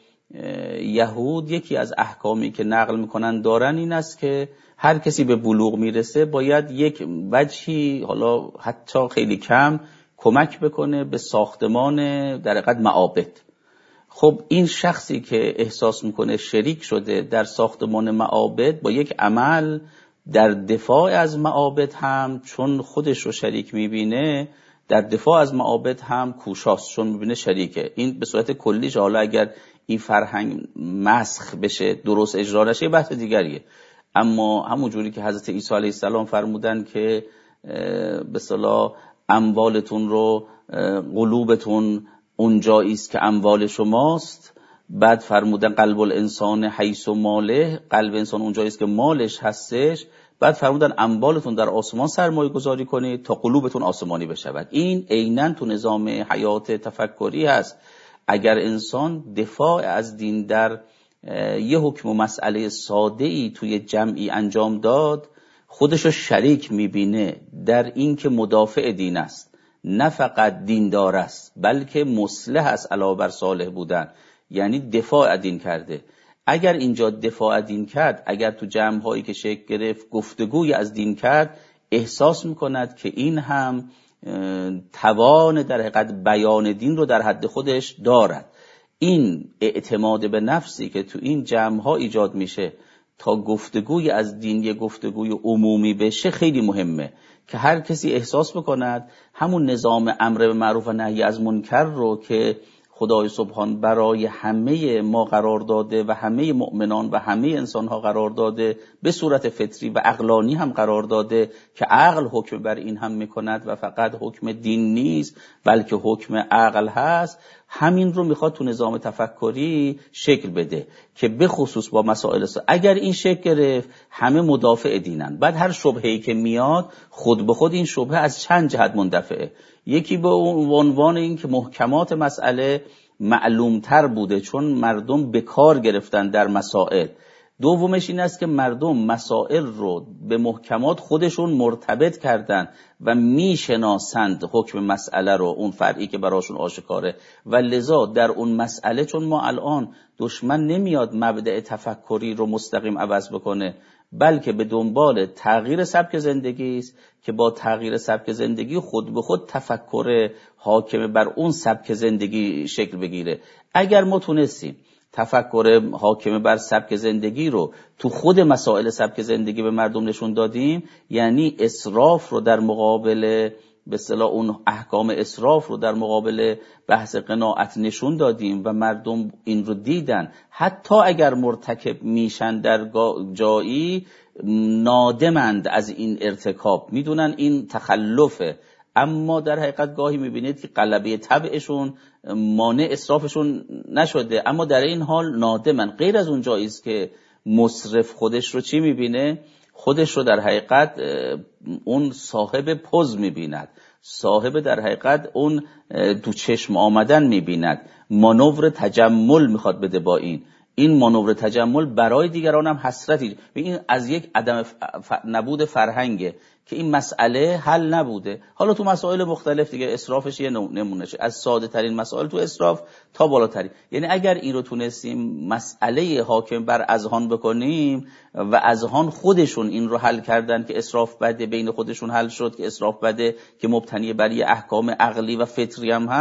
یهود یکی از احکامی که نقل میکنن دارن این است که هر کسی به بلوغ میرسه باید یک وجهی، حالا حتی خیلی کم، کمک بکنه به ساختمان در حقیقت معابد. خب این شخصی که احساس میکنه شریک شده در ساختمان معابد، با یک عمل در دفاع از معابد هم چون خودش رو شریک میبینه، در دفاع از معابد هم کوشاست چون میبینه شریکه. این به صورت کلیش، حالا اگر این فرهنگ مسخ بشه، درست اجرا نشه، بحث دیگریه. اما همون جوری که حضرت عیسی علیه السلام فرمودن که به اصطلاح اموالتون رو، قلوبتون اونجایی است که اموال شماست، بعد فرمودن قلب الانسان حیث ماله، قلب انسان اونجایی است که مالش هستش، بعد فرمودن اموالتون در آسمان سرمایه گذاری کنید تا قلوبتون آسمانی بشود. این عیناً تو نظام حیات تفکری هست. اگر انسان دفاع از دین در یه حکم و مسئله ساده‌ای توی جمعی انجام داد، خودشو شریک میبینه در این که مدافع دین است، نه فقط دیندار است بلکه مصلح است علاوه بر صالح بودن، یعنی دفاع از دین کرده. اگر اینجا دفاع از دین کرد، اگر تو جمع‌هایی که شکل گرفت گفتگوی از دین کرد، احساس میکند که این هم توان در حقیقت بیان دین رو در حد خودش دارد. این اعتماد به نفسی که تو این جمع‌ها ایجاد میشه تا گفتگوی از دین یه گفتگوی عمومی بشه خیلی مهمه، که هر کسی احساس بکند همون نظام امر به معروف و نهی از منکر رو که خدای سبحان برای همه ما قرار داده و همه مؤمنان و همه انسانها قرار داده، به صورت فطری و عقلانی هم قرار داده که عقل حکم بر این هم میکند و فقط حکم دین نیست بلکه حکم عقل هست، همین رو میخواد تو نظام تفکری شکل بده که به خصوص با مسائل سا. اگر این شکل گرفت همه مدافع دینن، بعد هر شبهه‌ای که میاد خود به خود این شبهه از چند جهت مندفعه. یکی به عنوان این که محکمات مسئله معلومتر بوده چون مردم به کار گرفتن در مسائل. دومش این است که مردم مسائل رو به محکمات خودشون مرتبط کردن و میشناسند حکم مسئله رو، اون فرعی که براشون آشکاره، و لذا در اون مسئله، چون ما الان دشمن نمیاد مبدأ تفکری رو مستقیم عوض بکنه بلکه به دنبال تغییر سبک زندگی است که با تغییر سبک زندگی خود به خود تفکر حاکم بر اون سبک زندگی شکل بگیره. اگر ما تونستیم تفکر حاکم بر سبک زندگی رو تو خود مسائل سبک زندگی به مردم نشون دادیم، یعنی اسراف رو در مقابل به اصطلاح اون احکام اسراف رو در مقابل بحث قناعت نشون دادیم و مردم این رو دیدن، حتی اگر مرتکب میشن در جایی نادمند از این ارتکاب، میدونن این تخلفه، اما در حقیقت گاهی میبینید که غلبه طبعشون مانع اسرافشون نشده، اما در این حال نادمن. غیر از اون جایی است که مصرف خودش رو چی میبینه؟ خودش رو در حقیقت اون صاحب پوز میبیند، صاحب در حقیقت اون دو چشم آمدن میبیند، مانور تجمل میخواد بده با این این مانور تجمل برای دیگران هم حسرتی. این از یک عدم نبود فرهنگه که این مسئله حل نبوده. حالا تو مسائل مختلف دیگه اسرافش یه نمونهشه، از ساده ترین مسائل تو اسراف تا بالاترین. یعنی اگر این رو تونستیم مسئله حاکم بر اذهان بکنیم و اذهان خودشون این رو حل کردن که اسراف بده، بین خودشون حل شد که اسراف بده که مبتنی بر یه احکام عقلی و فطری هم هست،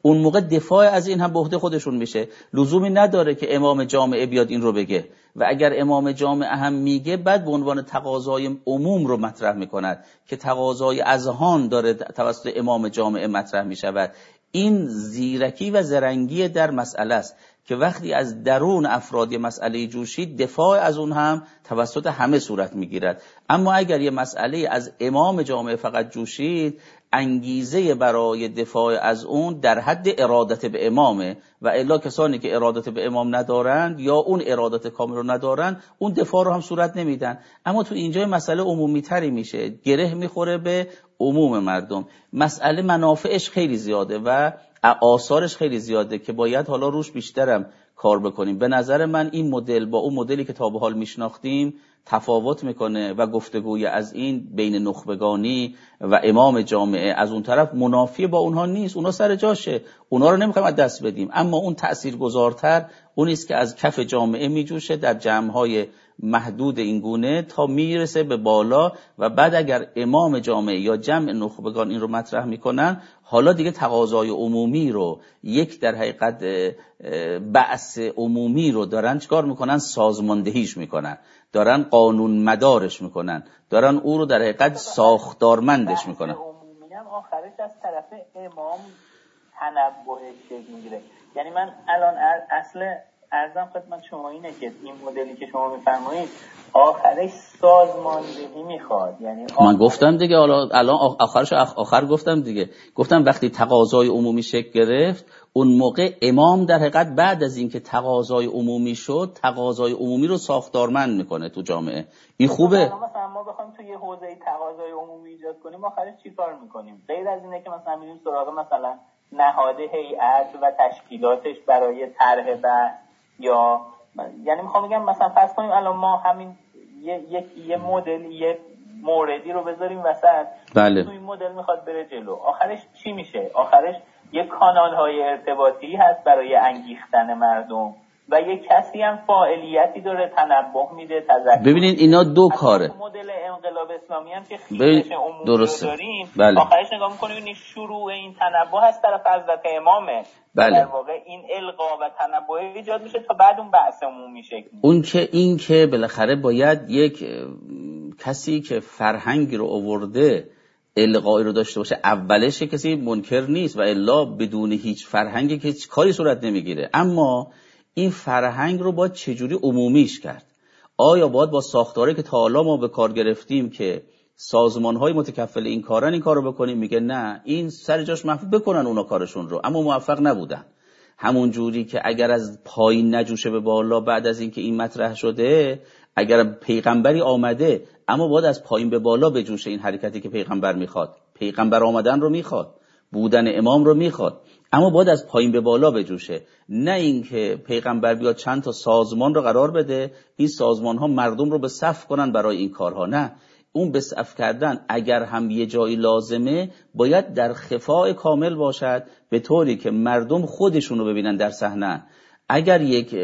اون موقع دفاع از این هم به عهده خودشون میشه. لزومی نداره که امام جامعه بیاد این رو بگه و اگر امام جامعه هم میگه بعد به عنوان تقاضای عموم رو مطرح میکند که تقاضای اذهان داره توسط امام جامعه مطرح میشود. این زیرکی و زرنگی در مسئله است که وقتی از درون افراد مسئله جوشید دفاع از اون هم توسط همه صورت میگیرد. اما اگر یه مسئله از امام جامعه فقط جوشید، انگیزه برای دفاع از اون در حد ارادت به امامه و الا کسانی که ارادت به امام ندارند یا اون ارادت کامل رو ندارند اون دفاع رو هم صورت نمیدن. اما تو اینجا مسئله عمومی تری میشه، گره میخوره به عموم مردم. مسئله منافعش خیلی زیاده و آثارش خیلی زیاده که باید حالا روش بیشترم کار بکنیم. به نظر من این مدل با اون مدلی که تا به حال میشناختیم تفاوت میکنه و گفتگوی از این بین نخبگانی و امام جامعه از اون طرف منافی با اونها نیست. اونها سر جاشه، اونها رو نمیخوایم از دست بدیم، اما اون تأثیرگذارتر اون است که از کف جامعه میجوشه در جمعهای محدود این گونه تا میرسه به بالا و بعد اگر امام جامعه یا جمع نخبگان این رو مطرح میکنن، حالا دیگه تقاضای عمومی رو یک در حقیقت بحث عمومی رو دارن چیکار میکنن؟ سازماندهیش میکنن، دارن قانون مدارش میکنن، دارن او رو در حقیقت ساختارمندش میکنن. عمومی هم آخرش از طرف امام تنبهش شکل میگیره. یعنی من الان اصل ارزم خدمت شما اینه که این مدلی که شما میفرمایید آخرش سازماندهی میخواد. یعنی من گفتم دیگه، حالا الان آخرش آخر گفتم دیگه، گفتم وقتی تقاضای عمومی شکل گرفت اون موقع امام در حقیقت بعد از اینکه تقاضای عمومی شد تقاضای عمومی رو ساختارمند میکنه تو جامعه. این خوبه. مثلا ما بخوایم توی یه حوزه تقاضای عمومی ایجاد کنیم آخرش چیکار میکنیم؟ غیر از اینه که مثلا میریم سراغ مثلا نهاد هیئت و تشکیلاتش برای طرح بحث، یا یعنی میخوام بگم مثلا فرض کنیم الان ما همین یه یک یه مدل یه موردی رو بذاریم وسط، بله. تو این مدل میخواد بره جلو، آخرش چی میشه؟ آخرش یه کانال‌های ارتباطی هست برای انگیختن مردم و یه کسی هم فاعلیتی داره، تنبه میده، تذکر. ببینید اینا دو کاره. مدل انقلاب اسلامی هم که خیلیش عمومی رو داریم، بله. آخرش نگاه میکنیم این شروع این تنبه هست طرف حضرت امامه. بله. در واقع این القا و تنبه ایجاد میشه تا بعد اون بحث عمومی شکل میگیره. اون که این که بالاخره باید یک کسی که فرهنگی رو آورده القایی رو داشته باشه، اولش کسی منکر نیست و الا بدون هیچ فرهنگی که هیچ کاری صورت نمیگیره. اما این فرهنگ رو باید چجوری عمومیش کرد؟ آیا باید با ساختاری که تا حالا ما به کار گرفتیم که سازمان‌های متکفل این کارن این کارو بکنیم؟ میگه نه، این سر جاش محفوظ بکنن اونا کارشون رو، اما موفق نبودن. همون جوری که اگر از پایین نجوشه به بالا بعد از اینکه این مطرح شده، اگر پیغمبری آمده اما باید از پایین به بالا بجوشه این حرکتی که پیغمبر میخواد. پیغمبر آمدن رو میخواد، بودن امام رو میخواد، اما باید از پایین به بالا بجوشه. نه اینکه پیغمبر بیاد چند تا سازمان رو قرار بده این سازمان ها مردم رو به صف کنن برای این کارها. نه، اون به صف کردن اگر هم یه جایی لازمه باید در خفاء کامل باشد به طوری که مردم خودشون رو ببینن در صحنه. اگر یک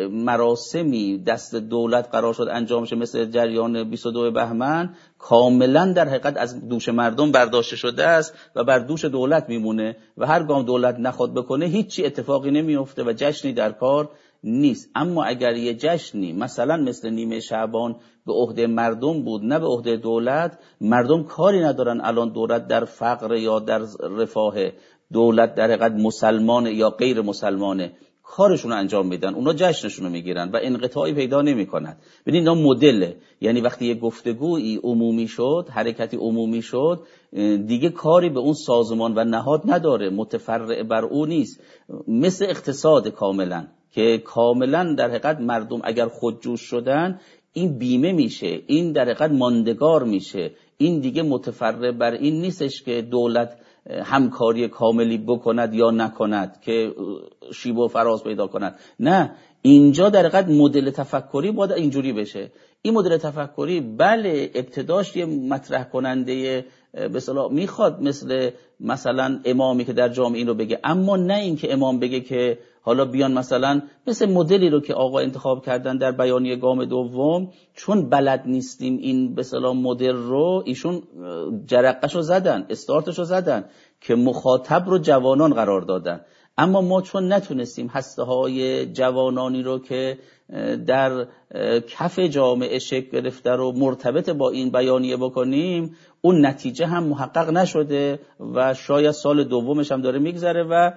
مراسمی دست دولت قرار شد انجام شه مثل جریان بیست و دو بهمن، کاملا در حقیقت از دوش مردم برداشته شده است و بر دوش دولت میمونه و هر گام دولت نخواد بکنه هیچی اتفاقی نمیفته و جشنی در کار نیست. اما اگر یه جشنی مثلا مثل نیمه شعبان به عهده مردم بود نه به عهده دولت، مردم کاری ندارن الان دولت در فقر یا در رفاه، دولت در حقیقت مسلمان یا غیر مسلمانه، کارشون رو انجام میدن، اونا جشنشون رو میگیرن و انقطاعی پیدا نمیکنن. ببینید اینا مدله. یعنی وقتی یک گفتگویی عمومی شد، حرکتی عمومی شد، دیگه کاری به اون سازمان و نهاد نداره، متفرع بر اون نیست. مثل اقتصاد کاملا که کاملا در حقیقت مردم اگر خودجوش شدن این بیمه میشه، این در حقیقت ماندگار میشه، این دیگه متفرع بر این نیستش که دولت همکاری کاملی بکند یا نکند که شیب و فراز پیدا کند. نه، اینجا در حقیقت مدل تفکری باید اینجوری بشه. این مدل تفکری بله ابتداش یه مطرح کننده به اصطلاح میخواد مثل مثلا امامی که در جامعه این رو بگه، اما نه این که امام بگه که حالا بیان مثلا مثل مدلی رو که آقا انتخاب کردن در بیانیه گام دوم، چون بلد نیستیم این به اصطلاح مدل رو، ایشون جرقه‌شو زدن، استارتشو زدن که مخاطب رو جوانان قرار دادن. اما ما چون نتونستیم هسته های جوانانی رو که در کف جامعه شکل گرفته رو مرتبط با این بیانیه بکنیم، اون نتیجه هم محقق نشده و شاید سال دومش هم داره میگذره و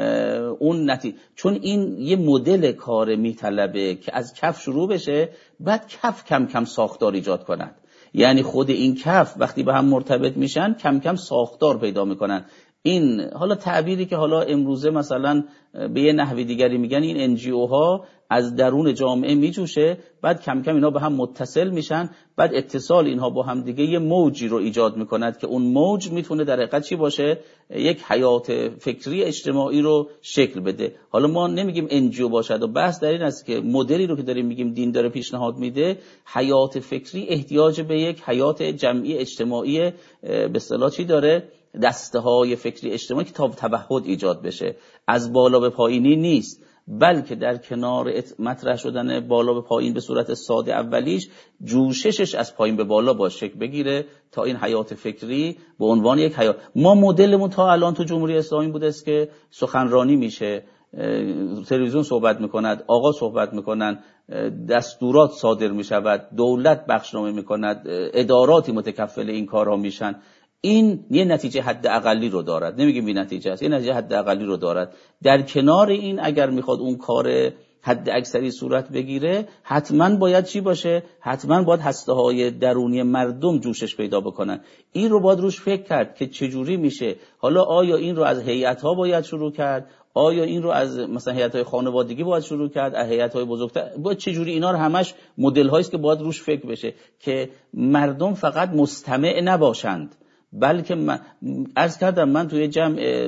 اون نتیجه، چون این یه مدل کار میطلبه که از کف شروع بشه، بعد کف کم کم ساختار ایجاد کنند. یعنی خود این کف وقتی به هم مرتبط میشن کم کم ساختار پیدا میکنن. این حالا تعبیری که حالا امروزه مثلا به یه نحوی دیگری میگن، این ان جی او ها از درون جامعه میجوشه، بعد کم کم اینا به هم متصل میشن، بعد اتصال اینها با هم دیگه یه موجی رو ایجاد میکند که اون موج میتونه در حقیقت چی باشه؟ یک حیات فکری اجتماعی رو شکل بده. حالا ما نمیگیم ان جی او باشد و بحث در این است که مدلی رو که داریم میگیم دین داره پیشنهاد میده، حیات فکری احتیاج به یک حیات جمعی اجتماعی به اصطلاح چی داره؟ دسته های فکری اجتماعی که تا توحد ایجاد بشه، از بالا به پایینی نیست، بلکه در کنار مطرح شدن بالا به پایین به صورت ساده اولیش، جوششش از پایین به بالا باشه شکل بگیره تا این حیات فکری به عنوان یک حیات. ما مدلمون تا الان تو جمهوری اسلامی بوده است که سخنرانی میشه، تلویزیون صحبت میکند، آقا صحبت میکنن، دستورات صادر میشود، دولت بخشنامه میکند، اداراتی متکفل این کارها میشن. این یه نتیجه حد اقلی رو دارد، نمیگیم بی نتیجه است، یه نتیجه حد اقلی رو دارد. در کنار این اگر میخواد اون کار حد اکثری صورت بگیره، حتما باید چی باشه؟ حتما باید هسته های درونی مردم جوشش پیدا بکنن. این رو باید روش فکر کرد که چجوری میشه. حالا آیا این رو از هیئت ها باید شروع کرد؟ آیا این رو از مثلا هیئت های خانوادگی باید شروع کرد؟ از هیئت های بزرگتر باید چجوری؟ اینا رو همش مدل هایی است که باید روش فکر بشه که مردم فقط مستمع نباشند، بلکه من عرض کردم من توی جمع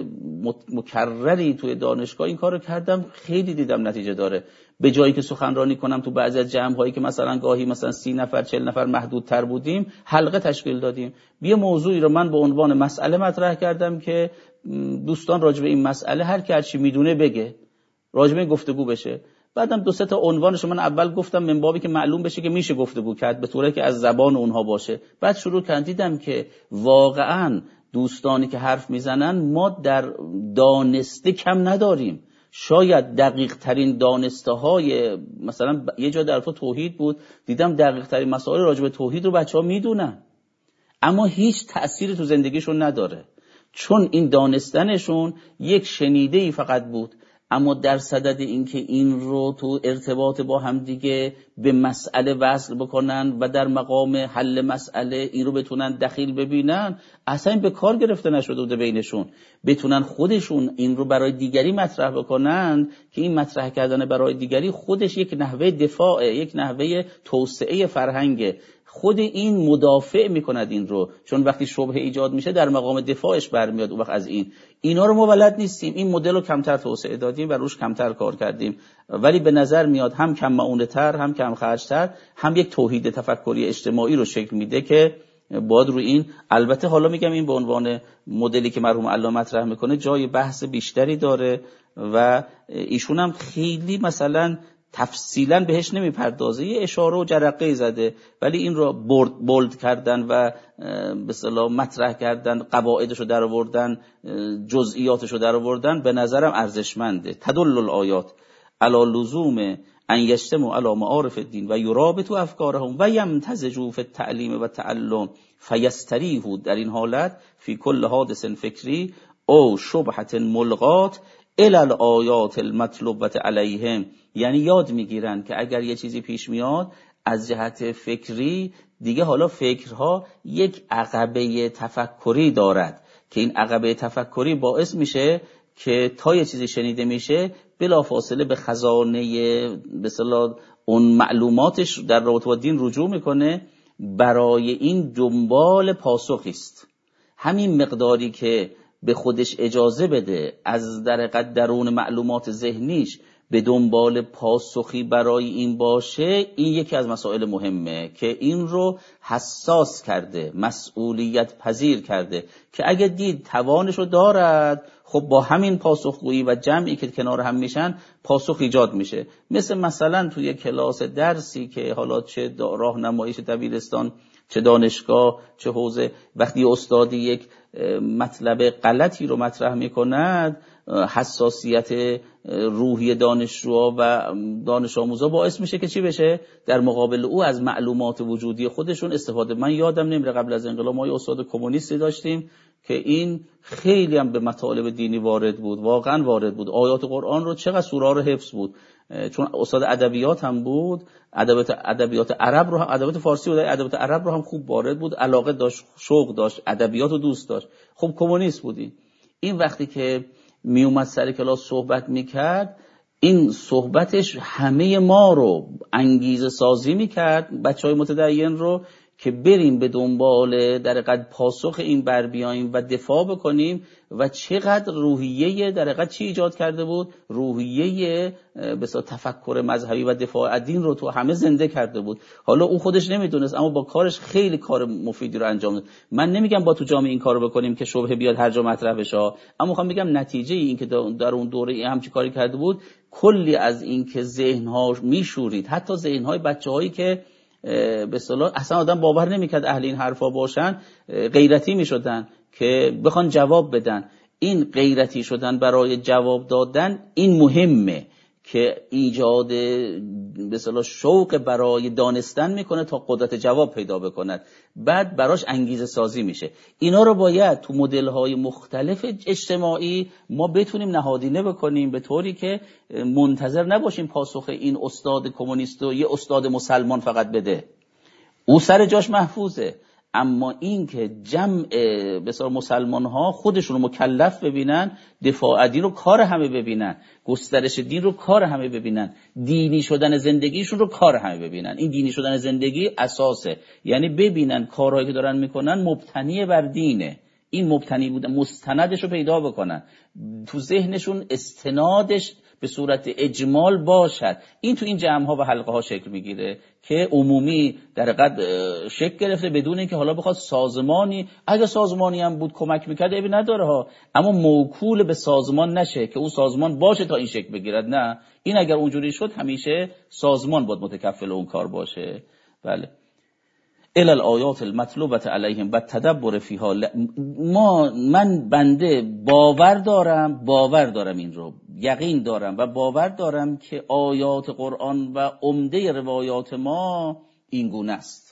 مکرری توی دانشگاه این کارو کردم، خیلی دیدم نتیجه داره. به جایی که سخنرانی کنم تو بعضی از جمع هایی که مثلا گاهی مثلا سی نفر چهل نفر محدودتر بودیم، حلقه تشکیل دادیم. یه موضوعی رو من به عنوان مسئله مطرح کردم که دوستان راجع به این مسئله هر کی هر چی میدونه بگه، راجع به گفتگو بشه. بعدم دو سه تا عنوانش من اول گفتم من بابی که معلوم بشه که میشه گفتگو کرد به طوری که از زبان اونها باشه. بعد شروع کردم دیدم که واقعا دوستانی که حرف میزنن ما در دانسته کم نداریم. شاید دقیق ترین دانسته های مثلا یه جا در توحید بود، دیدم دقیق ترین مسائل راجع به توحید رو بچه‌ها میدونن، اما هیچ تأثیری تو زندگیشون نداره، چون این دانستنشون یک شنیده‌ای فقط بود. اما در صدد اینکه این رو تو ارتباط با هم دیگه به مسئله وصل بکنن و در مقام حل مسئله این رو بتونن دخیل ببینن، اصلا به کار گرفته نشده بوده بینشون. بتونن خودشون این رو برای دیگری مطرح بکنن که این مطرح کردن برای دیگری خودش یک نحوه دفاعه، یک نحوه توسعه فرهنگه. خود این مدافع میکند این رو، چون وقتی شبهه ایجاد میشه در مقام دفاعش برمیاد. اون وقت از این اینا رو ما بلد نیستیم. این مدل رو کمتر توسعه دادیم و روش کمتر کار کردیم، ولی به نظر میاد هم کم معونه‌تر، هم کم خرج‌تر، هم یک توحید تفکری اجتماعی رو شکل میده که باید رو این. البته حالا میگم این به عنوان مدلی که مرحوم علامه مطرح میکنه جای بحث بیشتری داره و ایشون هم خیلی مثلا تفصیلا بهش نمیپردازه، یه اشاره و جرقه زده، ولی این رو بولد کردن و به اصطلاح مطرح کردن، قواعدش رو در آوردن، جزئیاتش رو در آوردن، به نظرم ارزشمنده. تدل الآیات علی لزوم ان یجتمعوا علی معارف الدین و یرابطوا افکارهم و یمتزجوا فی التعلیم و تعلم فیستریحوا، در این حالت فی کل حادث فکری او شبهة ملغات الی الآیات المطلوبة علیهم. یعنی یاد میگیرن که اگر یه چیزی پیش میاد از جهت فکری دیگه، حالا فکرها یک عقبه تفکری دارد که این عقبه تفکری باعث میشه که تا یه چیزی شنیده میشه بلافاصله به خزانه به اصطلاح اون معلوماتش در رابطه با دین رجوع میکنه، برای این دنبال پاسخی است. همین مقداری که به خودش اجازه بده از در حقیقت درون معلومات ذهنیش به دنبال پاسخی برای این باشه، این یکی از مسائل مهمه که این رو حساس کرده، مسئولیت پذیر کرده که اگه دید توانشو دارد، خب با همین پاسخگویی و جمعی که کنار هم میشن پاسخ ایجاد میشه. مثل مثلا توی کلاس درسی که حالا چه راهنماییش دبیرستان چه دانشگاه چه حوزه. وقتی استادی یک مطلب غلطی رو مطرح میکند، حساسیت روحی دانشجوها و دانش آموزا باعث میشه که چی بشه؟ در مقابل او از معلومات وجودی خودشون استفاده. من یادم نمیره قبل از انقلاب ما یه استاد کمونیستی داشتیم که این خیلی هم به مطالب دینی وارد بود، واقعا وارد بود. آیات قرآن رو چقدر سوره رو حفظ بود، چون استاد ادبیات هم بود، ادبیات ادبیات عرب رو هم، ادبیات فارسی بود، ادبیات عرب رو هم خوب وارد بود، علاقه داشت، شوق داشت، ادبیات رو دوست داشت. خب کمونیست بودی. این وقتی که می اومد سر کلاس صحبت میکرد، این صحبتش همه ما رو انگیزه سازی میکرد، بچهای متدین رو، که بریم به دنبال در حقیقت پاسخ این بر بیاییم و دفاع بکنیم. و چقدر روحیه در حقیقت چی ایجاد کرده بود؟ روحیه بسیار تفکر مذهبی و دفاع از دین رو تو همه زنده کرده بود. حالا او خودش نمیدونست، اما با کارش خیلی کار مفیدی رو انجام داد. من نمیگم با تو جامعه این کارو بکنیم که شبهه بیاد هر جا مطرح بشه، اما میخوام بگم نتیجه این که در اون دوره همچین کاری کرده بود، کلی از این که ذهن‌ها میشورید، حتی ذهن‌های بچه‌هایی که به اصطلاح اصلا آدم باور نمیکرد اهل این حرفا باشن، غیرتی میشدن که بخوان جواب بدن. این غیرتی شدن برای جواب دادن این مهمه که ایجاد به اصطلاح شوق برای دانستن میکنه تا قدرت جواب پیدا بکند، بعد براش انگیزه سازی میشه. اینا رو باید تو مدل های مختلف اجتماعی ما بتونیم نهادینه بکنیم، به طوری که منتظر نباشیم پاسخ این استاد کمونیست و یه استاد مسلمان فقط بده. او سر جاش محفوظه، اما این که جمع بسیار مسلمان ها خودشون رو مکلف ببینن، دفاع دین رو کار همه ببینن، گسترش دین رو کار همه ببینن، دینی شدن زندگیشون رو کار همه ببینن. این دینی شدن زندگی اساسه، یعنی ببینن کارهایی که دارن میکنن مبتنی بر دینه. این مبتنی بودن مستندش رو پیدا بکنن، تو ذهنشون استنادش به صورت اجمال باشد. این تو این جمع ها و حلقه ها شکل میگیره که عمومی در حقیقت شکل گرفته، بدون اینکه حالا بخواد سازمانی، اگه سازمانی هم بود کمک میکرد عیبی نداره ها، اما موکول به سازمان نشه که اون سازمان باشه تا این شکل بگیرد. نه، این اگر اونجوری شد همیشه سازمان باید متکفل اون کار باشه. بله. الی الآیات المطلوبة علیهم و تدبر فیها. ما من بنده باور دارم باور دارم این رو یقین دارم و باور دارم که آیات قرآن و عمده روایات ما این گونه است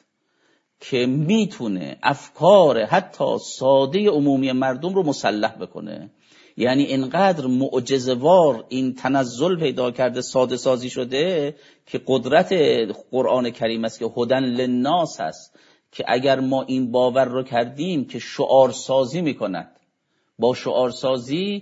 که میتونه افکار حتی ساده عمومی مردم رو مسلح بکنه. یعنی اینقدر معجزه‌وار این تنزل پیدا کرده، ساده سازی شده که قدرت قرآن کریم است که هدن للناس هست، که اگر ما این باور رو کردیم که شعار سازی میکند، با شعار سازی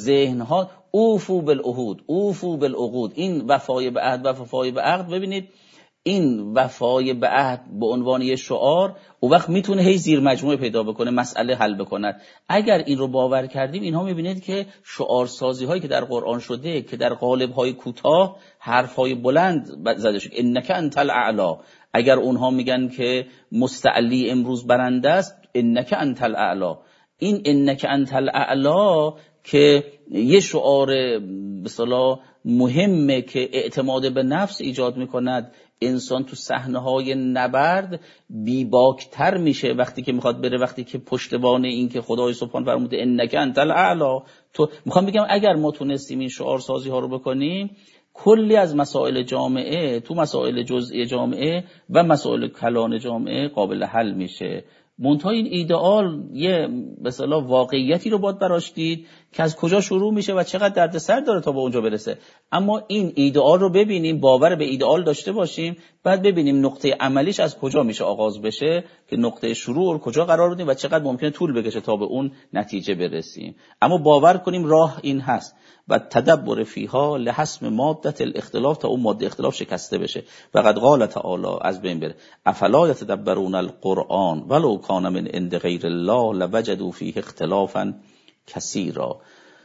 ذهنها اوفو بالعهود اوفو بالعقود، این وفای به عهد و وفای به عقد. ببینید این وفای به عهد به عنوان یه شعار او وقت میتونه هی زیر مجموعه پیدا بکنه، مسئله حل بکند. اگر این رو باور کردیم، اینها میبینید که شعار سازی هایی که در قرآن شده که در قالب های کوتاه حرف های بلند زده شده، انک انت الاعلی، اگر اونها میگن که مستعلی امروز برنده است، انک انت الاعلی، این انک انت الاعلی که یه شعار به اصطلاح مهمه که اعتماد به نفس ایجاد میکند. انسان تو صحنه‌های نبرد بیباکتر میشه وقتی که میخواد بره، وقتی که پشتبان این که خدای سبحان فرموده انک انت الاعلی. تو میخوام بگم اگر ما تونستیم این شعار سازی ها رو بکنیم، کلی از مسائل جامعه، تو مسائل جزئی جامعه و مسائل کلان جامعه قابل حل میشه. منتها این ایدئال یه به اصطلاح واقعیتی رو باید براش دید که از کجا شروع میشه و چقدر دردسر داره تا به اونجا برسه. اما این ایدئال رو ببینیم، باور به ایدئال داشته باشیم، بعد ببینیم نقطه عملیش از کجا میشه آغاز بشه، که نقطه شروع رو کجا قرار بدیم و چقدر ممکنه طول بکشه تا به اون نتیجه برسیم. اما باور کنیم راه این هست و تدبر فیها لحسم ماده الاختلاف، تا اون ماده اختلاف شکسته بشه. فقد قال تعالی، از بین بره، افلا یتدبرون القرآن ولو کان من عند غیر الله لوجدوا فیه اختلافا کثیرا.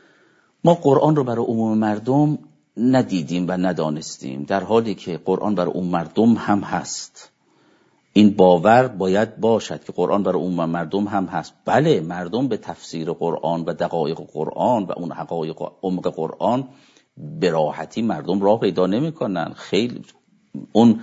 ما قرآن رو برای عموم مردم ندیدیم و ندانستیم، در حالی که قرآن برای عموم مردم هم هست. این باور باید باشد که قرآن برای عموم مردم هم هست. بله، مردم به تفسیر قرآن و دقایق قرآن و اون حقایق عمق قرآن به راحتی مردم راه پیدا نمی کنن. خیلی اون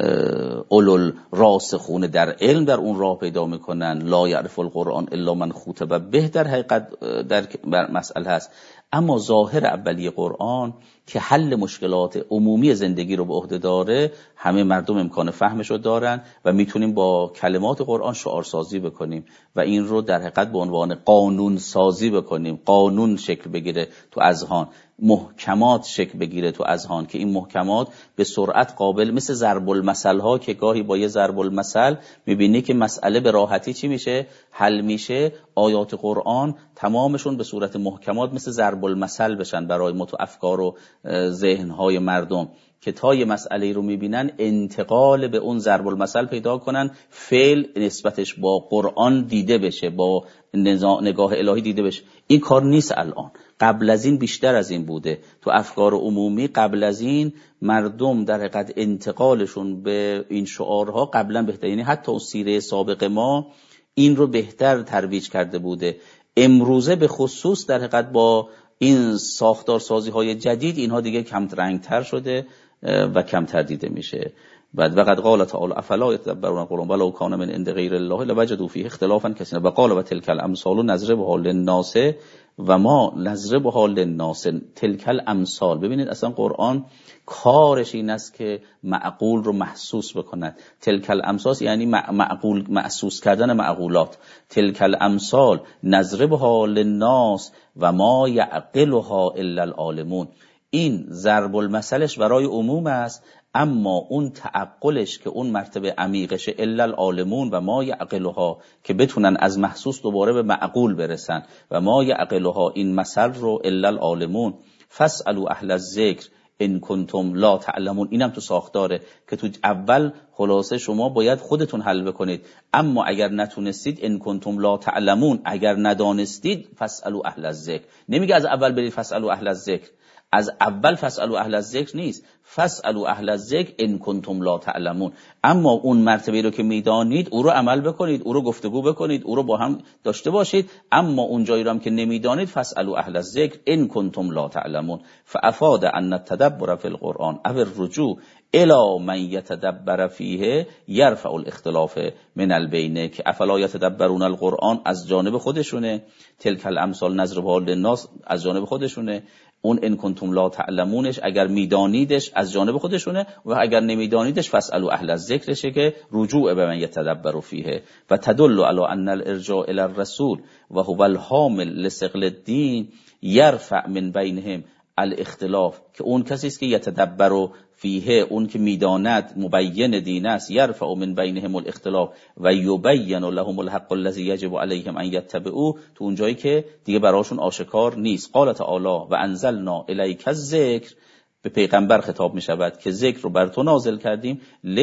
اولل راسخون در علم در اون راه پیدا میکنن. لا یعرف القرآن الا من خوطب به در حقیقت در مسئله هست. اما ظاهر اولیه قرآن که حل مشکلات عمومی زندگی رو به عهده داره، همه مردم امکان فهمش رو دارن و میتونیم با کلمات قرآن شعار سازی بکنیم و این رو در حقیقت به عنوان قانون سازی بکنیم، قانون شکل بگیره تو اذهان، محکمات شکل بگیره تو اذهان که این محکمات به سرعت قابل، مثل ضرب المثل ها که گاهی با یه ضرب المثل میبینی که مسئله به راحتی چی میشه، حل میشه. آیات قرآن تمامشون به صورت محکمات مثل ضرب المثل بشن برای متو افکار و ذهنهای مردم که تا یه مسئله رو میبینن انتقال به اون ضرب المثل پیدا کنن، فعل نسبتش با قرآن دیده بشه، با نگاه الهی دیده بشه. این کار نیست الان. قبل از این بیشتر از این بوده. تو افکار عمومی قبل از این مردم در حقیقت انتقالشون به این شعارها قبلا بهتر، یعنی حتی اون سیره سابق ما این رو بهتر ترویج کرده بوده. امروزه به خصوص در حقیقت با این ساختار سازی های جدید اینها دیگه کم رنگتر شده و کمتر دیده میشه. بعد وقد قال تعالی افلا یتدبرون القرآن ولو کان من عند غیر الله لوجدوا فیه اختلافا کثیرا و قال و تلک الامثال نضربها للناس و ما نضربها للناس تلک الامثال. ببینید اصلا قرآن کارش این است که معقول رو محسوس بکند. تلک الامثال یعنی معقول، محسوس کردن معقولات. تلک الامثال نضربها للناس و ما یعقلها الا العالمون. این ضرب المثلش برای عموم است، اما اون تعقلش که اون مرتبه عمیقش الا العالمون و ما یعقلها که بتونن از محسوس دوباره به معقول برسن و ما یعقلها این مثل رو الا العالمون. فاسالوا اهل الذکر ان کنتم لا تعلمون. اینم تو ساختاره که تو اول خلاصه شما باید خودتون حل بکنید، اما اگر نتونستید ان کنتم لا تعلمون، اگر ندانستید فاسالوا اهل الذکر. نمیگه از اول برید فاسالوا اهل الذکر، از اول فاسالوا اهل الذکر نیست، فاسالوا اهل الذکر ان کنتم لا تعلمون. اما اون مرتبه رو که میدانید او رو عمل بکنید، او رو گفتگو بکنید، او رو با هم داشته باشید. اما اون جایی رو هم که نمیدانید فاسالوا اهل الذکر ان کنتم لا تعلمون. فافاد ان التدبر فی القرآن او الرجوع الا من یتدبر فیه یرفع الاختلاف من البین. که افلا یتدبرون القرآن از جانب خودشونه، تلک الامثال نضربها للناس از جانب خودشونه، اون ان کنتم لا تعلمونش اگر میدانیدش از جانب خودشونه و اگر نمیدانیدش فاسالوا اهل الذکرشه که رجوع به من یتدبر فیه. و تدل علی ان الارجاع الی الرسول و هو الحامل لثقل الدین یرفع من بینهم الاختلاف. که اون کسی است که یتدبر فیه، اون که میداند مبین دین است، یرفع من بینهم الاختلاف و یبین لهم الحق الذی یجب علیهم ان یتبعوه، تو اون جایی که دیگه براشون آشکار نیست. قال تعالی و انزلنا الیک الذکر، به پیغمبر خطاب می شود که ذکر رو بر تو نازل کردیم،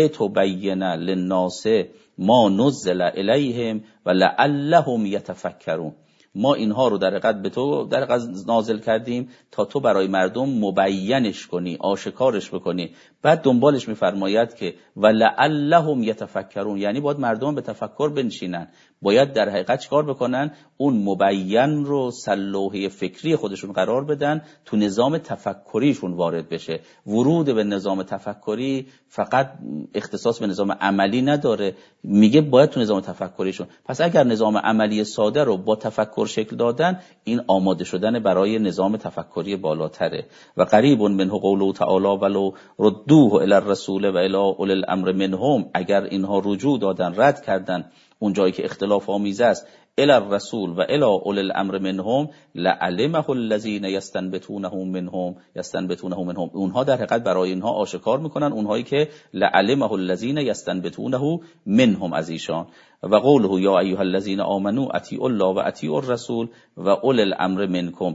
لتبین للناس ما نزل الیهم و لعلهم یتفکرون. ما اینها رو در حقیقت به تو در حقیقت نازل کردیم تا تو برای مردم مبینش کنی، آشکارش بکنی. بعد دنبالش میفرماید که ولعلهم یتفکرون، یعنی باید مردم به تفکر بنشینن، باید در حقیقت چیکار بکنن؟ اون مبین رو سلوحه فکری خودشون قرار بدن، تو نظام تفکریشون وارد بشه. ورود به نظام تفکری فقط اختصاص به نظام عملی نداره، میگه باید تو نظام تفکریشون. پس اگر نظام عملی ساده رو با تفکر شکل دادن، این آماده شدن برای نظام تفکری بالاتره. و قریب منه قوله تعالی ولو ردوه الی الرسول و الی اولی الامر منهم، اگر اینها رجوع دادن، رد کردن اون جایی که اختلاف آمیز است، الی الرسول و الی اولی الامر منهم لعلمه الذین یستنبطونه منهم یستنبطونه منهم، اونها در حقیقت برای اینها آشکار میکنن، اونهایی که لعلمه الذین یستنبطونه منهم از ایشان. و قوله یا ایها الذین آمنوا اطیعوا الله و اطیعوا الرسول و اولی الامر منکم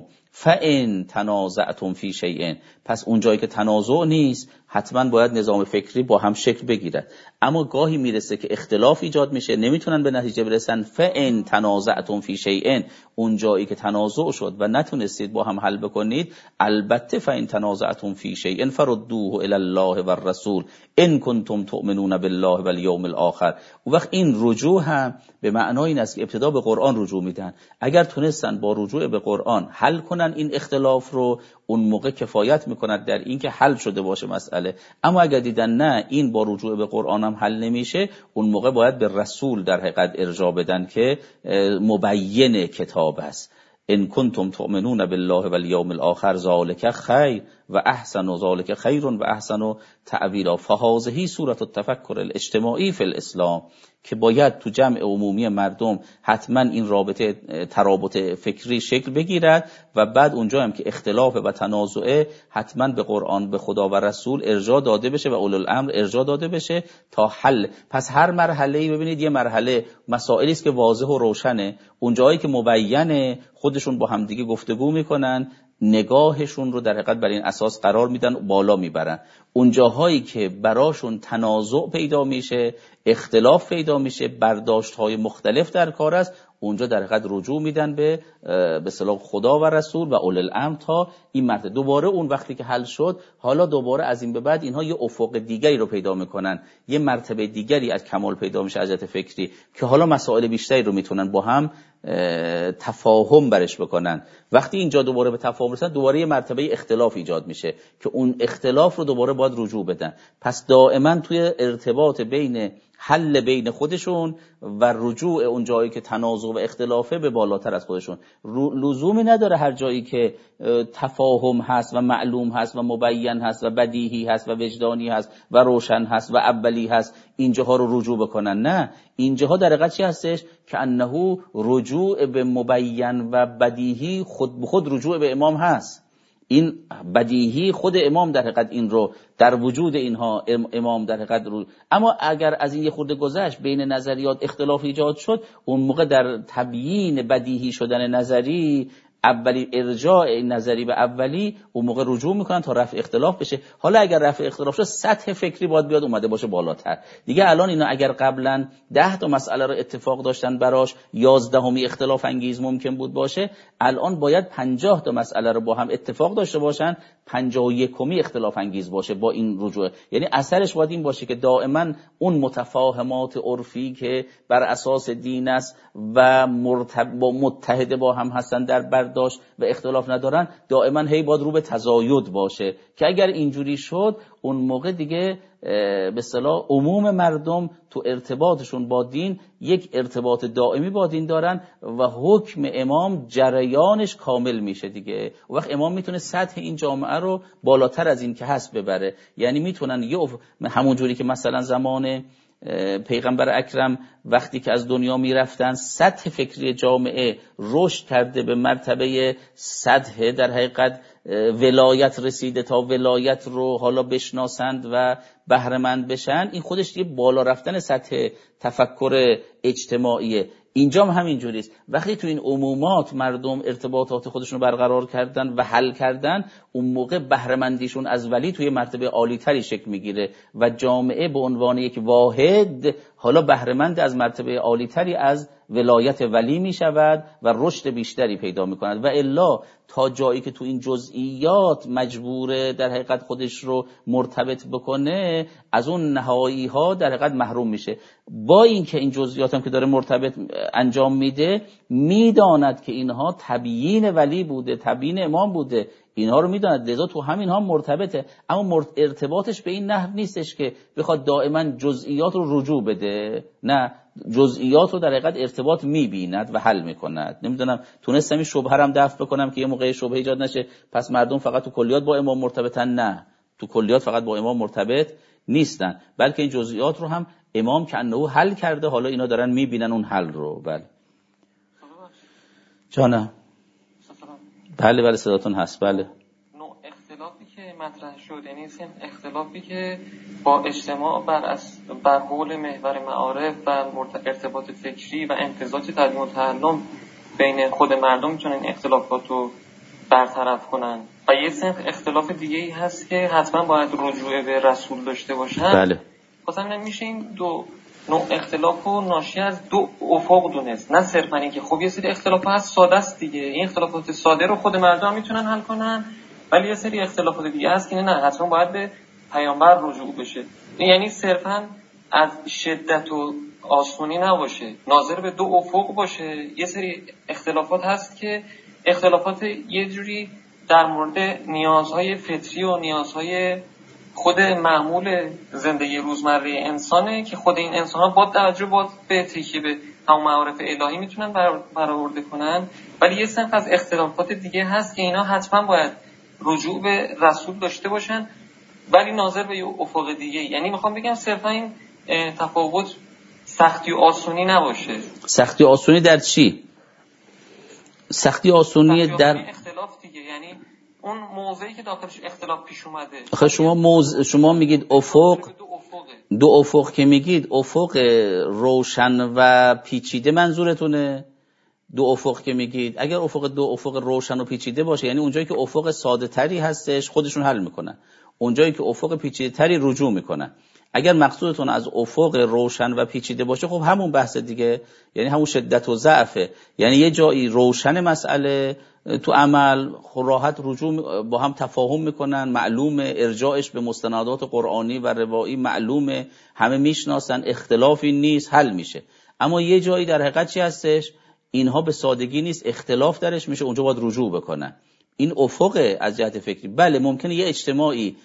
فان تنازعتم فی شیء. پس اون جایی که تنازع نیست حتما باید نظام فکری با هم شکل بگیرد، اما گاهی میرسه که اختلاف ایجاد میشه، نمیتونن به نتیجه برسن. فان تنازعتم فی شیء، اون جایی که تنازع شد و نتونستید با هم حل بکنید، البته فان تنازعتم فی شیء فردوه الی الله و الرسول ان کنتم تؤمنون بالله والیوم الاخر. اون وقت این رجوع رجوع هم به معنای این است که ابتدا به قرآن رجوع میدن. اگر تونستن با رجوع به قرآن حل کنن این اختلاف رو، اون موقع کفایت میکند در این که حل شده باشه مسئله. اما اگر دیدن نه این با رجوع به قرآن هم حل نمیشه، اون موقع باید به رسول در حقیقت ارجاع بدن که مبین کتاب است. ان کنتم تؤمنون بالله والیوم الاخر ذلک خیر و احسن ذلک خیر و احسن تعبیرا. فهذه صورت التفکر الاجتماعی فی الاسلام، که باید تو جمع عمومی مردم حتما این رابطه ترابط فکری شکل بگیرد و بعد اونجا هم که اختلاف و تنازعه حتما به قرآن، به خدا و رسول ارجاع داده بشه و اولو الامر ارجاع داده بشه تا حل. پس هر مرحله‌ای ببینید یه مرحله مسائلی است که واضح و روشنه، اونجایی که مبینه خودشون با همدیگه گفتگو میکنن، نگاهشون رو در حقیقت بر این اساس قرار میدن، بالا میبرن. اون جاهایی که براشون تنازع پیدا میشه، اختلاف پیدا میشه، برداشت‌های مختلف در کار است، اونجا در حقیقت رجوع میدن به به اصطلاح خدا و رسول و اولو الامر تا این مرتبه. دوباره اون وقتی که حل شد، حالا دوباره از این به بعد اینها یه افق دیگری رو پیدا میکنن، یه مرتبه دیگری از کمال پیدا میشه از جهت فکری، که حالا مسائل بیشتری رو میتونن با هم تفاهم برش بکنن. وقتی اینجا دوباره به تفاهم رسن، دوباره یه مرتبه اختلاف ایجاد میشه که اون اختلاف رو دوباره باید رجوع بدن. پس دائما توی ارتباط بین حل بین خودشون و رجوع اون جایی که تنازع و اختلافه به بالاتر از خودشون. لزومی نداره هر جایی که تفاهم هست و معلوم هست و مبین هست و بدیهی هست و وجدانی هست و روشن هست و اولی هست اینجاها رو رجوع بکنن. نه، اینجاها در حقیقت چی هستش؟ که انه رجوع به مبین و بدیهی خود به خود رجوع به امام هست. این بدیهی خود امام در حقیقت این رو در وجود اینها امام در حقیقت رو. اما اگر از این یه خورده گذشت، بین نظریات اختلاف ایجاد شد، اون موقع در تبیین بدیهی شدن نظری، اولی ارجاع این نظری به اولی، اون موقع رجوع میکنن تا رفع اختلاف بشه. حالا اگر رفع اختلاف شد، سطح فکری باید بیاد اومده باشه بالاتر. دیگه الان اینا اگر قبلا ده تا مسئله رو اتفاق داشتن براش، یازدهمی اختلاف انگیز ممکن بود باشه، الان باید پنجاه تا مسئله رو با هم اتفاق داشته باشن، پنجاه و یکمی اختلاف انگیز باشه با این رجوع. یعنی اثرش باید این باشه که دائما اون متفاهمات عرفی که بر اساس دین است و متحد با هم هستن در برداشت و اختلاف ندارن، دائما هی باید رو به تزاید باشه، که اگر اینجوری شد اون موقع دیگه به اصطلاح عموم مردم تو ارتباطشون با دین یک ارتباط دائمی با دین دارن و حکم امام جریانش کامل میشه دیگه. و وقت امام میتونه سطح این جامعه رو بالاتر از این که هست ببره. یعنی میتونن یه همون جوری که مثلا زمان پیغمبر اکرم وقتی که از دنیا میرفتن، سطح فکری جامعه رشد کرده به مرتبه سطح در حقیقت ولایت رسیده تا ولایت رو حالا بشناسند و بهره‌مند بشن. این خودش یه بالا رفتن سطح تفکر اجتماعیه. اینجا هم همین جوریست. وقتی تو این عمومات مردم ارتباطات خودشون رو برقرار کردن و حل کردن، اون موقع بهره‌مندیشون از ولی توی مرتبه عالی تری شکل میگیره و جامعه به عنوان یک واحد حالا بهره‌مند از مرتبه عالی تری از ولایت ولی می شود و رشد بیشتری پیدا می کند. و الا تا جایی که تو این جزئیات مجبوره در حقیقت خودش رو مرتبط بکنه، از اون نهایی ها در حقیقت محروم میشه. با اینکه این جزئیات هم که داره مرتبط انجام میده، میداند که اینها تبیین ولی بوده، تبیین امام بوده، اینها رو میداند، لذا تو همین ها مرتبطه. اما ارتباطش به این نحو نیستش که بخواد دائما جزئیات رو رجوع بده. نه، جزئیات رو در حقیقت ارتباط میبیند و حل میکند. نمیدونم تونستم این شبهه هم دفع بکنم که یه موقع شبهه ایجاد نشه پس مردم فقط تو کلیات با امام مرتبطن. نه، تو کلیات فقط با امام مرتبط نیستن، بلکه این جزئیات رو هم امام که انه حل کرده، حالا اینا دارن میبینن اون حل رو. بله جانم. بله بله صداتون هست. بله نوع اختلافی که مطرح شد، یعنی اختلافی که با اجتماع بر اس... بر حول محور معارف و ارتباط فکری و امتزاج تعلیم و تعلم بین خود مردم میتونن این اختلافات رو برطرف کنن. و یه سنخ اختلاف دیگه ای هست که حتما باید رجوع به رسول داشته باشن. بله مثلا نمیشه این دو نوع اختلاف و ناشی از دو افق دونست، نه صرفا این که خب یه سری اختلاف هست ساده است دیگه، این اختلافات ساده رو خود مردم میتونن حل کنن، ولی یه سری اختلافات دیگه هست که نه، حتما باید به پیامبر رجوع بشه. یعنی صرفا از شدت و آسونی نباشه، ناظر به دو افق باشه. یه سری اختلافات هست که اختلافات یه جوری در مورد نیازهای فطری و نیازهای خود معمول زندگی روزمره انسانه که خود این انسان‌ها با توجه به تکیه به همون معارف الهی میتونن برآورده کنن، ولی یه سنف از اختلافات دیگه هست که اینا حتما باید رجوع به رسول داشته باشن، ولی ناظر به یه افق دیگه. یعنی میخوام بگم صرفا این تفاوت سختی و آسونی نباشه. سختی و آسونی در چی؟ سختی و آسونی در اختلاف دیگه، یعنی اون موضعی که داخلش اختلاف پیش اومده. آخه شما موضع شما میگید افق، دو افق که میگید افق روشن و پیچیده منظورتونه؟ دو افق که میگید اگر افق دو افق روشن و پیچیده باشه یعنی اونجایی که افق ساده تری هستش خودشون حل میکنن، اونجایی که افق پیچیده تری رجوع میکنن. اگر مقصودتون از افق روشن و پیچیده باشه خب همون بحث دیگه، یعنی همون شدت و ضعفه، یعنی یه جایی روشن مسئله تو عمل راحت رجوع با هم تفاهم میکنن، معلومه ارجاعش به مستندات قرآنی و روایی معلومه، همه میشناسن، اختلافی نیست، حل میشه. اما یه جایی در حقیقت چی هستش؟ اینها به سادگی نیست، اختلاف درش میشه، اونجا باید رجوع بکنن. این افق از جهت فکری. بله ممکنه یه اجتماعی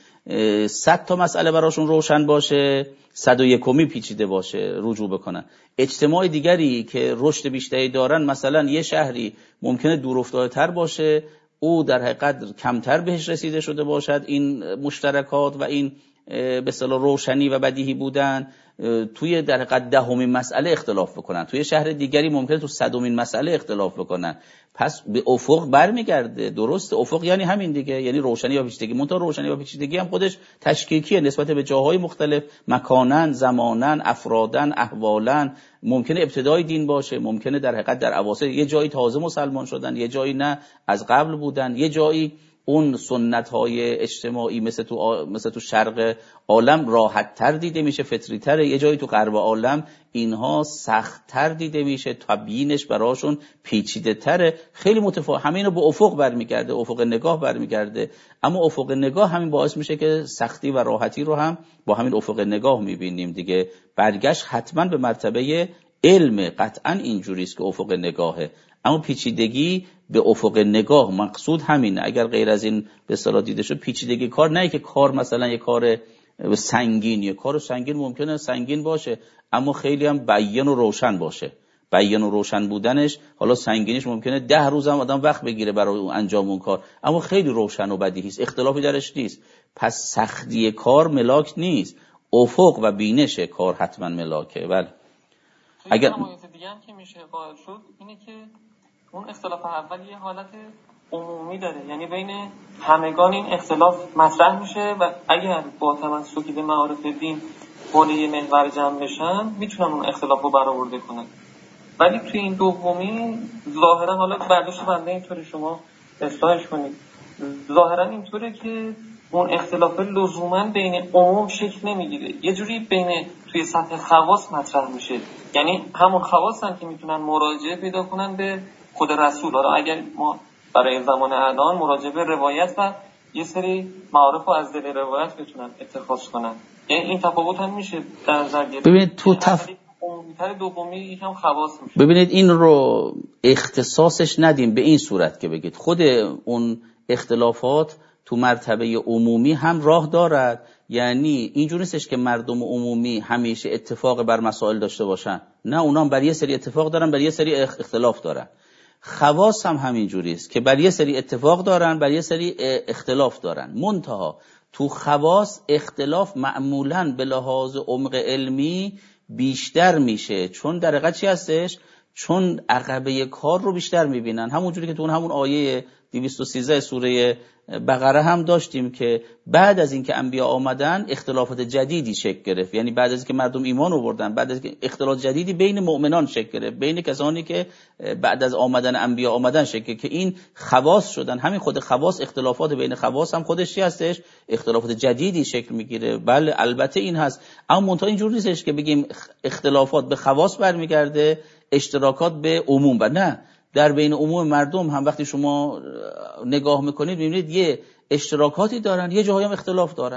صد تا مسئله براشون روشن باشه، صد و یکمی پیچیده باشه، رجوع بکنن. اجتماع دیگری که رشد بیشتری دارن، مثلا یه شهری ممکنه دور افتاده تر باشه، او در حقیقت کمتر بهش رسیده شده باشد این مشترکات و این به اصطلاح روشنی و بدیهی بودن، توی در حقیقت دهمین مسئله اختلاف بکنن، توی شهر دیگری ممکنه تو صدمین مسئله اختلاف بکنن. پس به افق برمیگرده. درست، افق یعنی همین دیگه، یعنی روشنی و پیچیدگی. منتها روشنی و پیچیدگی هم خودش تشکیکیه نسبت به جاهای مختلف، مکانن، زمانن، افرادن، احوالن. ممکنه ابتدای دین باشه، ممکنه در حقیقت در اواسط یه جایی تازه مسلمان شدن، یه جایی نه از قبل بودن، یه جایی اون سنت‌های اجتماعی مثل تو آ... مثل تو شرق عالم راحت‌تر دیده میشه، فطری‌تره، یه جایی تو غرب عالم اینها سخت‌تر دیده میشه، تبیینش براشون پیچیده‌تره. خیلی متفاوت، همینو به افق برمیگرده، افق نگاه برمیگرده. اما افق نگاه همین باعث میشه که سختی و راحتی رو هم با همین افق نگاه میبینیم دیگه. برگشت حتما به مرتبه علم، قطعا اینجوری است که افق نگاهه. اما پیچیدگی به افق نگاه مقصود همینه. اگر غیر از این به اصطلاح دیده شد پیچیدگی کار، نه که کار مثلا یه کار سنگین، یه کار سنگین ممکنه سنگین باشه اما خیلی هم بیان و روشن باشه. بیان و روشن بودنش، حالا سنگینش ممکنه ده روز هم آدم وقت بگیره برای انجام اون کار، اما خیلی روشن و بدیهی است، اختلافی درش نیست. پس سختی کار ملاک نیست، افق و بینش کار حتما ملاکه. بله. اگر دیگه هم که میشه قائل شد اینه که اون اختلاف اول یه حالت عمومی داره، یعنی بین همگان این اختلاف مطرح میشه و اگر با تمسک به معارف دین حول یه محور جمع بشن میتونن اون اختلاف رو برآورده کنن. ولی توی این دومی ظاهرا، حالا برداشت بنده اینطوری شما اصلاحش کنید، ظاهرا اینطوره که اون اختلاف لزوما بین عموم شکل نمیگیره، یه جوری بین توی سطح خواص مطرح میشه. یعنی همون خواصن که میتونن مراجعه پیدا کنن به خود رسول. حالا اگر ما برای زمان الان مراجعه به روایت و یه سری معارف رو از دل روایت بتونن اتخاذ کنن، یعنی این تفاوت هم میشه در نظر گرفت. ببینید تو تف... عمومی‌تر دومی یکم خواص میشه. ببینید این رو اختصاصش ندیم به این صورت که بگید خود اون اختلافات تو مرتبه عمومی هم راه دارد، یعنی اینجوری نیستش که مردم عمومی همیشه اتفاق بر مسائل داشته باشن، نه، اونا هم بر یه سری اتفاق دارن، بر یه سری اختلاف دارن. خواص هم همینجوری است که بر یه سری اتفاق دارن، بر یه سری اختلاف دارن. منتها تو خواص اختلاف معمولاً به لحاظ عمق علمی بیشتر میشه، چون در حقیقت چی هستش؟ چون عقبه کار رو بیشتر میبینن. همونجوری که تو اون همون آیه دویست و سیزده سوره بقره هم داشتیم که بعد از اینکه انبیا آمدن اختلافات جدیدی شکل گرفت، یعنی بعد از اینکه مردم ایمان آوردن، بعد از اینکه اختلاف جدیدی بین مؤمنان شکل گرفت، بین کسانی که بعد از آمدن انبیا آمدن شکل گرفت، که این خواص شدن. همین خود خواص، اختلافات بین خواص هم خودش چی هستش؟ اختلافات جدیدی شکل میگیره. بله البته این هست، اما منتها اینجوری نیستش که بگیم اختلافات به خواص برمیگرده، اشتراکات به عموم بر نه. در بین عموم مردم هم وقتی شما نگاه میکنید میبینید یه اشتراکاتی دارن، یه جاهایی هم اختلاف دارن.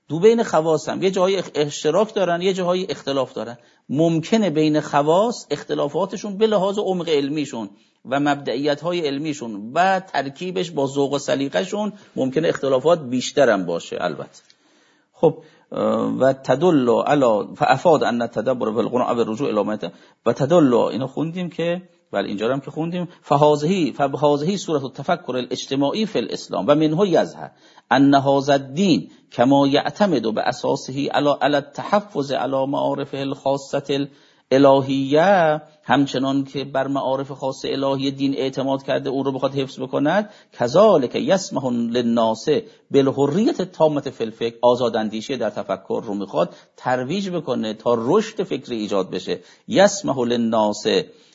دو بین خواص هم یه جایی اشتراک دارن، یه جایی اختلاف دارن. ممکنه بین خواص اختلافاتشون به لحاظ عمق علمیشون و مبدئیت‌های علمیشون و ترکیبش با ذوق و سلیقه‌شون ممکنه اختلافات بیشتر هم باشه البته. خب و تدل علی فافاد ان التدبر فی القرآن و الرجوع الی ما و تدل، اینو خوندیم که بله اینجا هم که خوندیم فهذه فهذه سوره التفکر الاجتماعی فی الاسلام و منه یظهر ان هذا الدین کما یعتمد باساسه علی علی التحفظ علی معارفه الخاصه الهیه، همچنان که بر معارف خاص الهی دین اعتماد کرده او رو بخواد حفظ بکند، کذالک یسمح للناس بالحریه التامه فی الفکر، آزاداندیشی در تفکر رو میخواد ترویج بکنه تا رشد فکری ایجاد بشه. یسمح للناس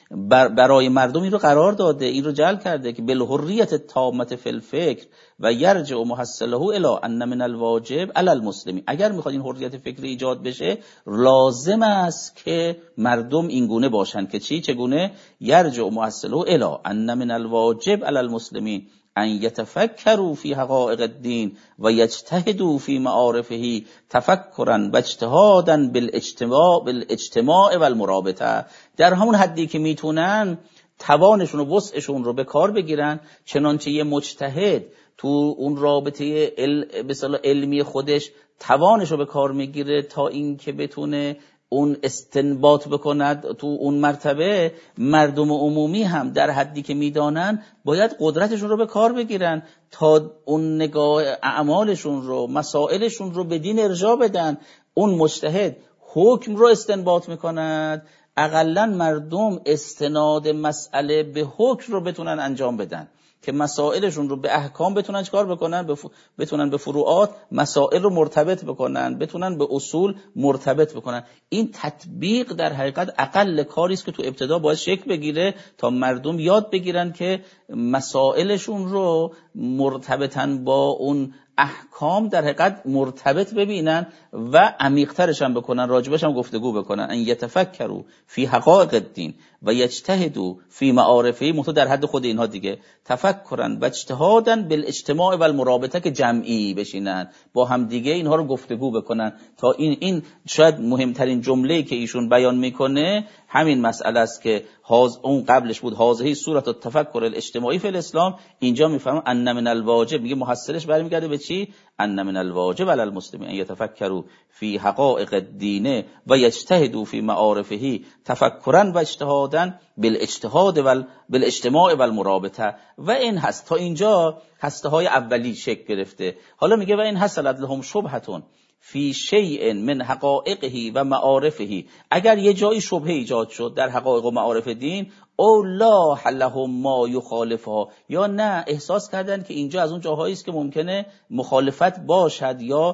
بر برای مردم این رو قرار داده، این رو جعل کرده که بالحریت التامه فی الفکر و یرجع محصله الی ان من الواجب علی المسلمین. اگر میخواد این حریت فکری ایجاد بشه لازم است که مردم این گونه باشن که چی چگونه؟ یرجع محصله الی ان من الواجب علی المسلمین ان یتفکروا فی حقائق الدین و یجتهدوا فی معارفه تفکرا و اجتهادا بالاجتماع بالاجتماع و المرابطه. در همون حدی که میتونن توانشون و وسعشون رو به کار بگیرن، چنانچه یه مجتهد تو اون رابطه ال... به اصطلاح علمی خودش توانش رو به کار میگیره تا اینکه بتونه اون استنباط بکند، تو اون مرتبه مردم عمومی هم در حدی که میدانن باید قدرتشون رو به کار بگیرن تا اون نگاه اعمالشون رو، مسائلشون رو به دین ارجاع بدن. اون مجتهد حکم رو استنباط میکند، اقلن مردم استناد مسئله به حکم رو بتونن انجام بدن که مسائلشون رو به احکام بتونن چکار بکنن، بف... بتونن به فروعات مسائل رو مرتبط بکنن، بتونن به اصول مرتبط بکنن. این تطبیق در حقیقت اقل کاری است که تو ابتدا باید شکل بگیره تا مردم یاد بگیرن که مسائلشون رو مرتبطاً با اون احکام در حقیقت مرتبط ببینن و عمیق‌ترش هم بکنن، راجبش هم گفتگو بکنن. ان یتفکروا فی حقائق الدین و یجتهدوا فی معارفه، متو در حد خود اینها دیگه، تفکرا و اجتهادا بالاجتماع و المرابطه، که جمعی بشینن با هم دیگه اینها رو گفتگو بکنن تا این این شاید مهمترین جمله‌ای که ایشون بیان میکنه همین مسئله است که هاز اون قبلش بود هازهی سورة التفکر الاجتماعی فی الاسلام. اینجا میفهمم ان من الواجب، میگه محصلش برمیگرده به چی؟ ان من الواجب علی المسلمین ان یتفکروا فی حقائق الدین و یجتهدوا فی معارفه تفکرا و اجتهادا بالاجتهاد و بالاجتماع و المرابطه. و این هست تا اینجا هسته های اولی شکل گرفته. حالا میگه و این حصلت لهم شبهتون فی شیء من حقائقه و معارفه، اگر یه جایی شبهه ایجاد شد در حقایق و معارف دین، او لا لهم ما یخالفها، یا نه احساس کردن که اینجا از اون جاهایی است که ممکنه مخالفت باشد یا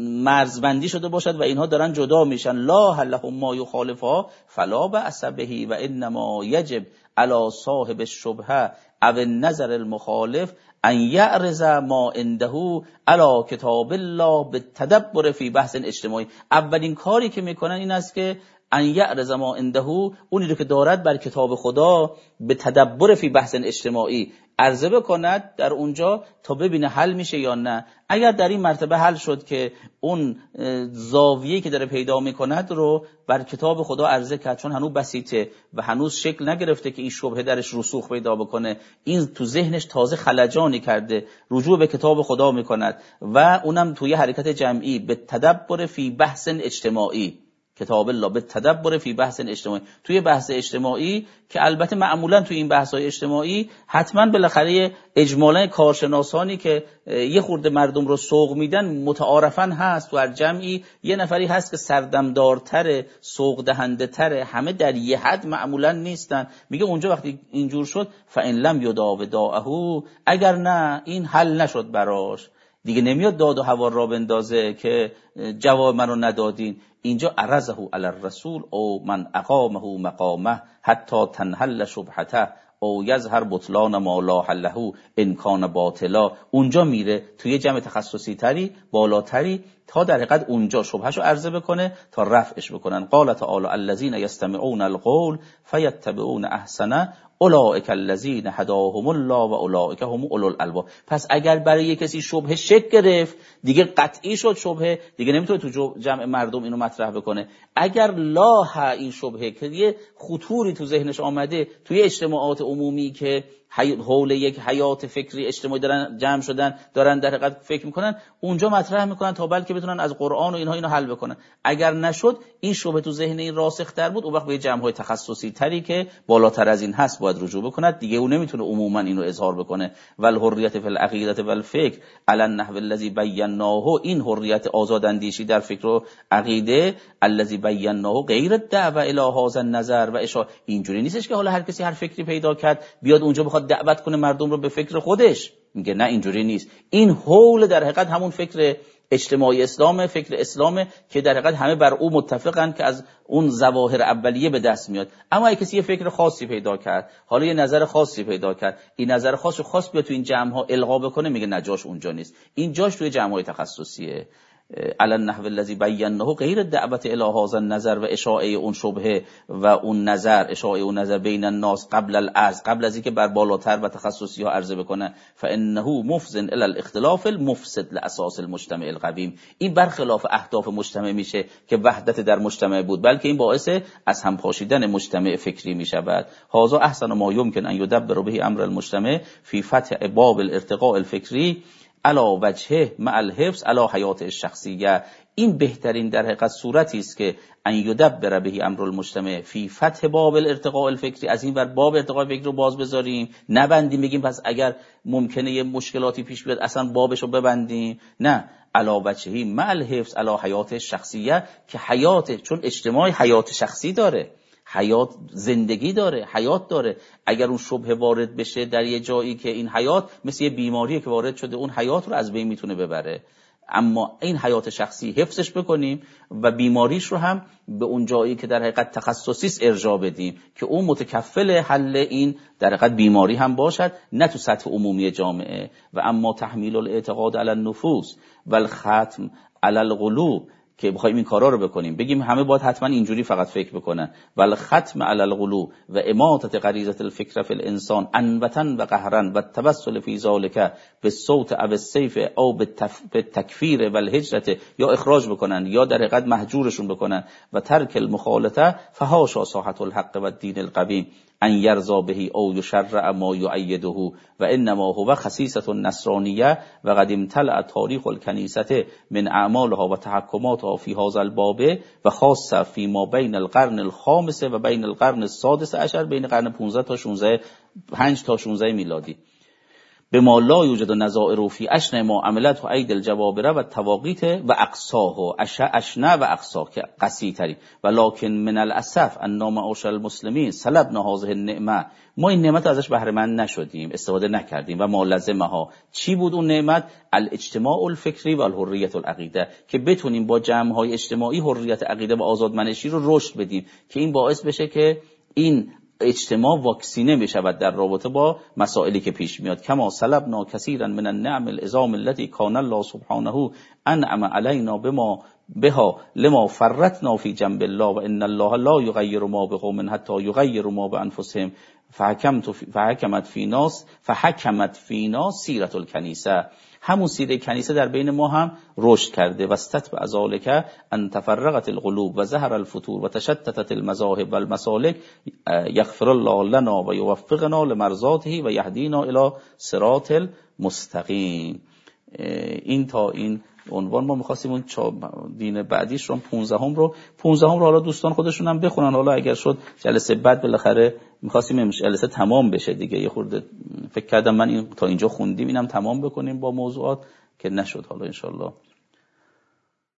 مرزبندی شده باشد و اینها دارن جدا میشن، لا لهم ما یخالفها فلا بأس به و انما یجب علی صاحب الشبهه او النظر المخالف ان یعرض ما عنده علی کتاب الله بالتدبر فی بحث اجتماعی. اولین کاری که میکنن این است که ان یعرض ما عنده، اونی رو که دارد بر کتاب خدا، به تدبر فی بحث اجتماعی عرضه بکند در اونجا تا ببینه حل میشه یا نه. اگر در این مرتبه حل شد که اون زاویه‌ای که داره پیدا میکند رو بر کتاب خدا عرضه کرد، چون هنوز بسیطه و هنوز شکل نگرفته که این شبهه درش رسوخ پیدا بکنه، این تو ذهنش تازه خلجانی کرده، رجوع به کتاب خدا میکند و اونم توی حرکت جمعی به تدبر فی بحث اجتماعی، کتاب الله به تدبر فی بحث اجتماعی، توی بحث اجتماعی که البته معمولا توی این بحث‌های اجتماعی حتما بالاخره اجمالا کارشناسانی که یه خورده مردم رو سوق میدن متعارفاً هست، تو هر جمعی یه نفری هست که سردمدارتره، سوق دهنده تره، همه در یه حد معمولا نیستن. میگه اونجا وقتی اینجور شد فإن لم یداو داعه، اگر نه این حل نشد براش، دیگه نمیاد داد و هوار را بندازه که جواب منو ندادین، اینجا عرضه علی الرسول او من اقامه مقامه حتی تنحل شبهته او یظهر بطلان ما لا حله ان کان باطلا. اونجا میره توی جمع تخصصی تری بالاتری تا در حقیقت اونجا شبهشو عرضه بکنه تا رفعش بکنن. قال تعالی الذین یستمعون القول فیتبعون احسنه اولئک الذین هداهم الله و اولئک هم اولو الالباب. پس اگر برای کسی شبهه شک گرفت دیگه قطعی شد شبهه، دیگه نمیتونه تو جمع مردم اینو مطرح بکنه. اگر لاه این شبهه که یه خطوری تو ذهنش آمده توی اجتماعات عمومی که حول یک حیات فکری اجتماعی دارن جمع شدن، دارن در حقیقت فکر میکنن، اونجا مطرح میکنن تا بلکه بتونن از قرآن و اینها اینو حل بکنن. اگر نشد این شبهه تو ذهن این راسخ تر بود، اون وقت به جمع های تخصصی تری که بالاتر از این هست باید رجوع بکند دیگه. اون نمیتونه عموما اینو اظهار بکنه. ول حریت فی العقیده و الفکر علی النحو الذی بیناه، این حریت آزاداندیشی در فکر و عقیده الذی بیناه غیر الدعوه الی هذا النظر و اشاره. اینجوری نیستش که حالا هر کسی هر فکری پیدا کرد بیاد اونجا بخواد دعوت کنه مردم رو به فکر خودش. میگه نه اینجوری نیست. این حول در حقیقت همون فکر اجتماعی اسلام، فکر اسلام که در حقیقت همه بر او متفقن که از اون ظواهر اولیه به دست میاد. اما اگه کسی یه فکر خاصی پیدا کرد، حالا یه نظر خاصی پیدا کرد، این نظر خاصو خاص بیاد تو این جمع ها القا بکنه، میگه نه جاش اونجا نیست. این جاش توی جمع های تخصصیه. علی النحو الذی بیناه غیر الدعوه الی هذا النظر و اشاعه اون شبهه و اون نظر، اشاعه اون نظر بین الناس قبل العرض، قبل از اینکه بر بالاتر و تخصصی ها عرضه بکنه. فانه مفزن الی الاختلاف المفسد لاساس المجتمع القویم. این برخلاف اهداف مجتمع میشه که وحدت در مجتمع بود، بلکه این باعث از هم پاشیدن مجتمع فکری میشود. هذا احسن ما یمکن ان یدبر به امر المجتمع فی فتح باب الارتقاء الفکری علی وجهه مع الحفظ علی حیات الشخصیه. این بهترین در حقیقت صورتی است که ان یدبر به امر المجتمع فی فتح باب الارتقاء الفکری، از این ور باب ارتقاء فکری رو باز بذاریم، نبندیم بگیم پس اگر ممکنه یه مشکلاتی پیش بیاد اصلا بابش رو ببندیم. نه، علی وجهه مع الحفظ علی حیات الشخصیه، که حیات، چون اجتماع حیات شخصی داره، حیات زندگی داره، حیات داره. اگر اون شبهه وارد بشه در یه جایی که این حیات مثل یه بیماریه که وارد شده، اون حیات رو از بین میتونه ببره. اما این حیات شخصی حفظش بکنیم و بیماریش رو هم به اون جایی که در حقیقت تخصصیست ارجاع بدیم که اون متکفل حل این در حقیقت بیماری هم باشد، نه تو سطح عمومی جامعه. و اما تحمیل الاعتقاد علی النفوس و الختم علی القلوب، که بخوایم این کارا رو بکنیم، بگیم همه باید حتما اینجوری فقط فکر بکنن، ول ختم علی القلوب و اماطه غریزه الفکر فی الانسان انوتا و قهرا و التوسل فی ذلک بالصوت او السیف او بالتکفیر و الهجرت، یا اخراج بکنن یا در حقیقت محجورشون بکنن. و ترک المخالطه فحاشا ساحت الحق و الدین القویم ان یرضا به او یشرع ما یؤیده و انما هو خصیصه النصرانیه و قد امتلأ تاریخ الکنیسه من اعمالها و تحکماتها فی هذا الباب و خاصه فی ما بین القرن الخامس و بین القرن السادس عشر، بین قرن پانزده تا شانزده، پنج تا شانزده میلادی، به ما لا یوجد نظائر فی اشنع ما عملت و عید الجوابره و تواقیت و اقصاه و اشنع و اقصاه که قصی تری. ولکن من الاسف ان معاشر المسلمین سلبنا هذه النعمه، ما این نعمت ازش بهره مند نشدیم، استفاده نکردیم. و ما لازمها چی بود اون نعمت؟ الاجتماع الفکری و الحریت العقیده، که بتونیم با جمع های اجتماعی حریت عقیده و آزادمنشی رو رشد بدیم، که این باعث بشه که این اجتماع واکسینه می شود در رابطه با مسائلی که پیش میاد. کما سلبنا کثیرا من النعم العظام التي کان الله سبحانه انعم علینا بما بها لما فرطنا فی جنب الله و ان الله لا یغیر ما بقوم حتی یغیروا ما بانفسهم فحکمت فحکمت فی ناس فحکمت فی ناس سیرت الکنیسه. همون سیره کنیسه در بین ما هم رشد کرده. و استتبع ذلک ان تفرقت القلوب و ظهر الفتور و تشتتت المذاهب و المسالک یغفر الله لنا و یوفقنا لمرضاته و یهدینا الی صراط المستقیم. این تا این عنوان ما می‌خواستیم اون دین بعدیش رو پانزدهم رو پانزدهم رو حالا دوستان خودشون هم بخونن. حالا اگر شد جلسه بعد بالاخره می‌خواستیم جلسه تمام بشه دیگه. یه خورده فکر کردم من این تا اینجا خوندیم اینم تمام بکنیم با موضوعات که نشد. حالا ان شاءالله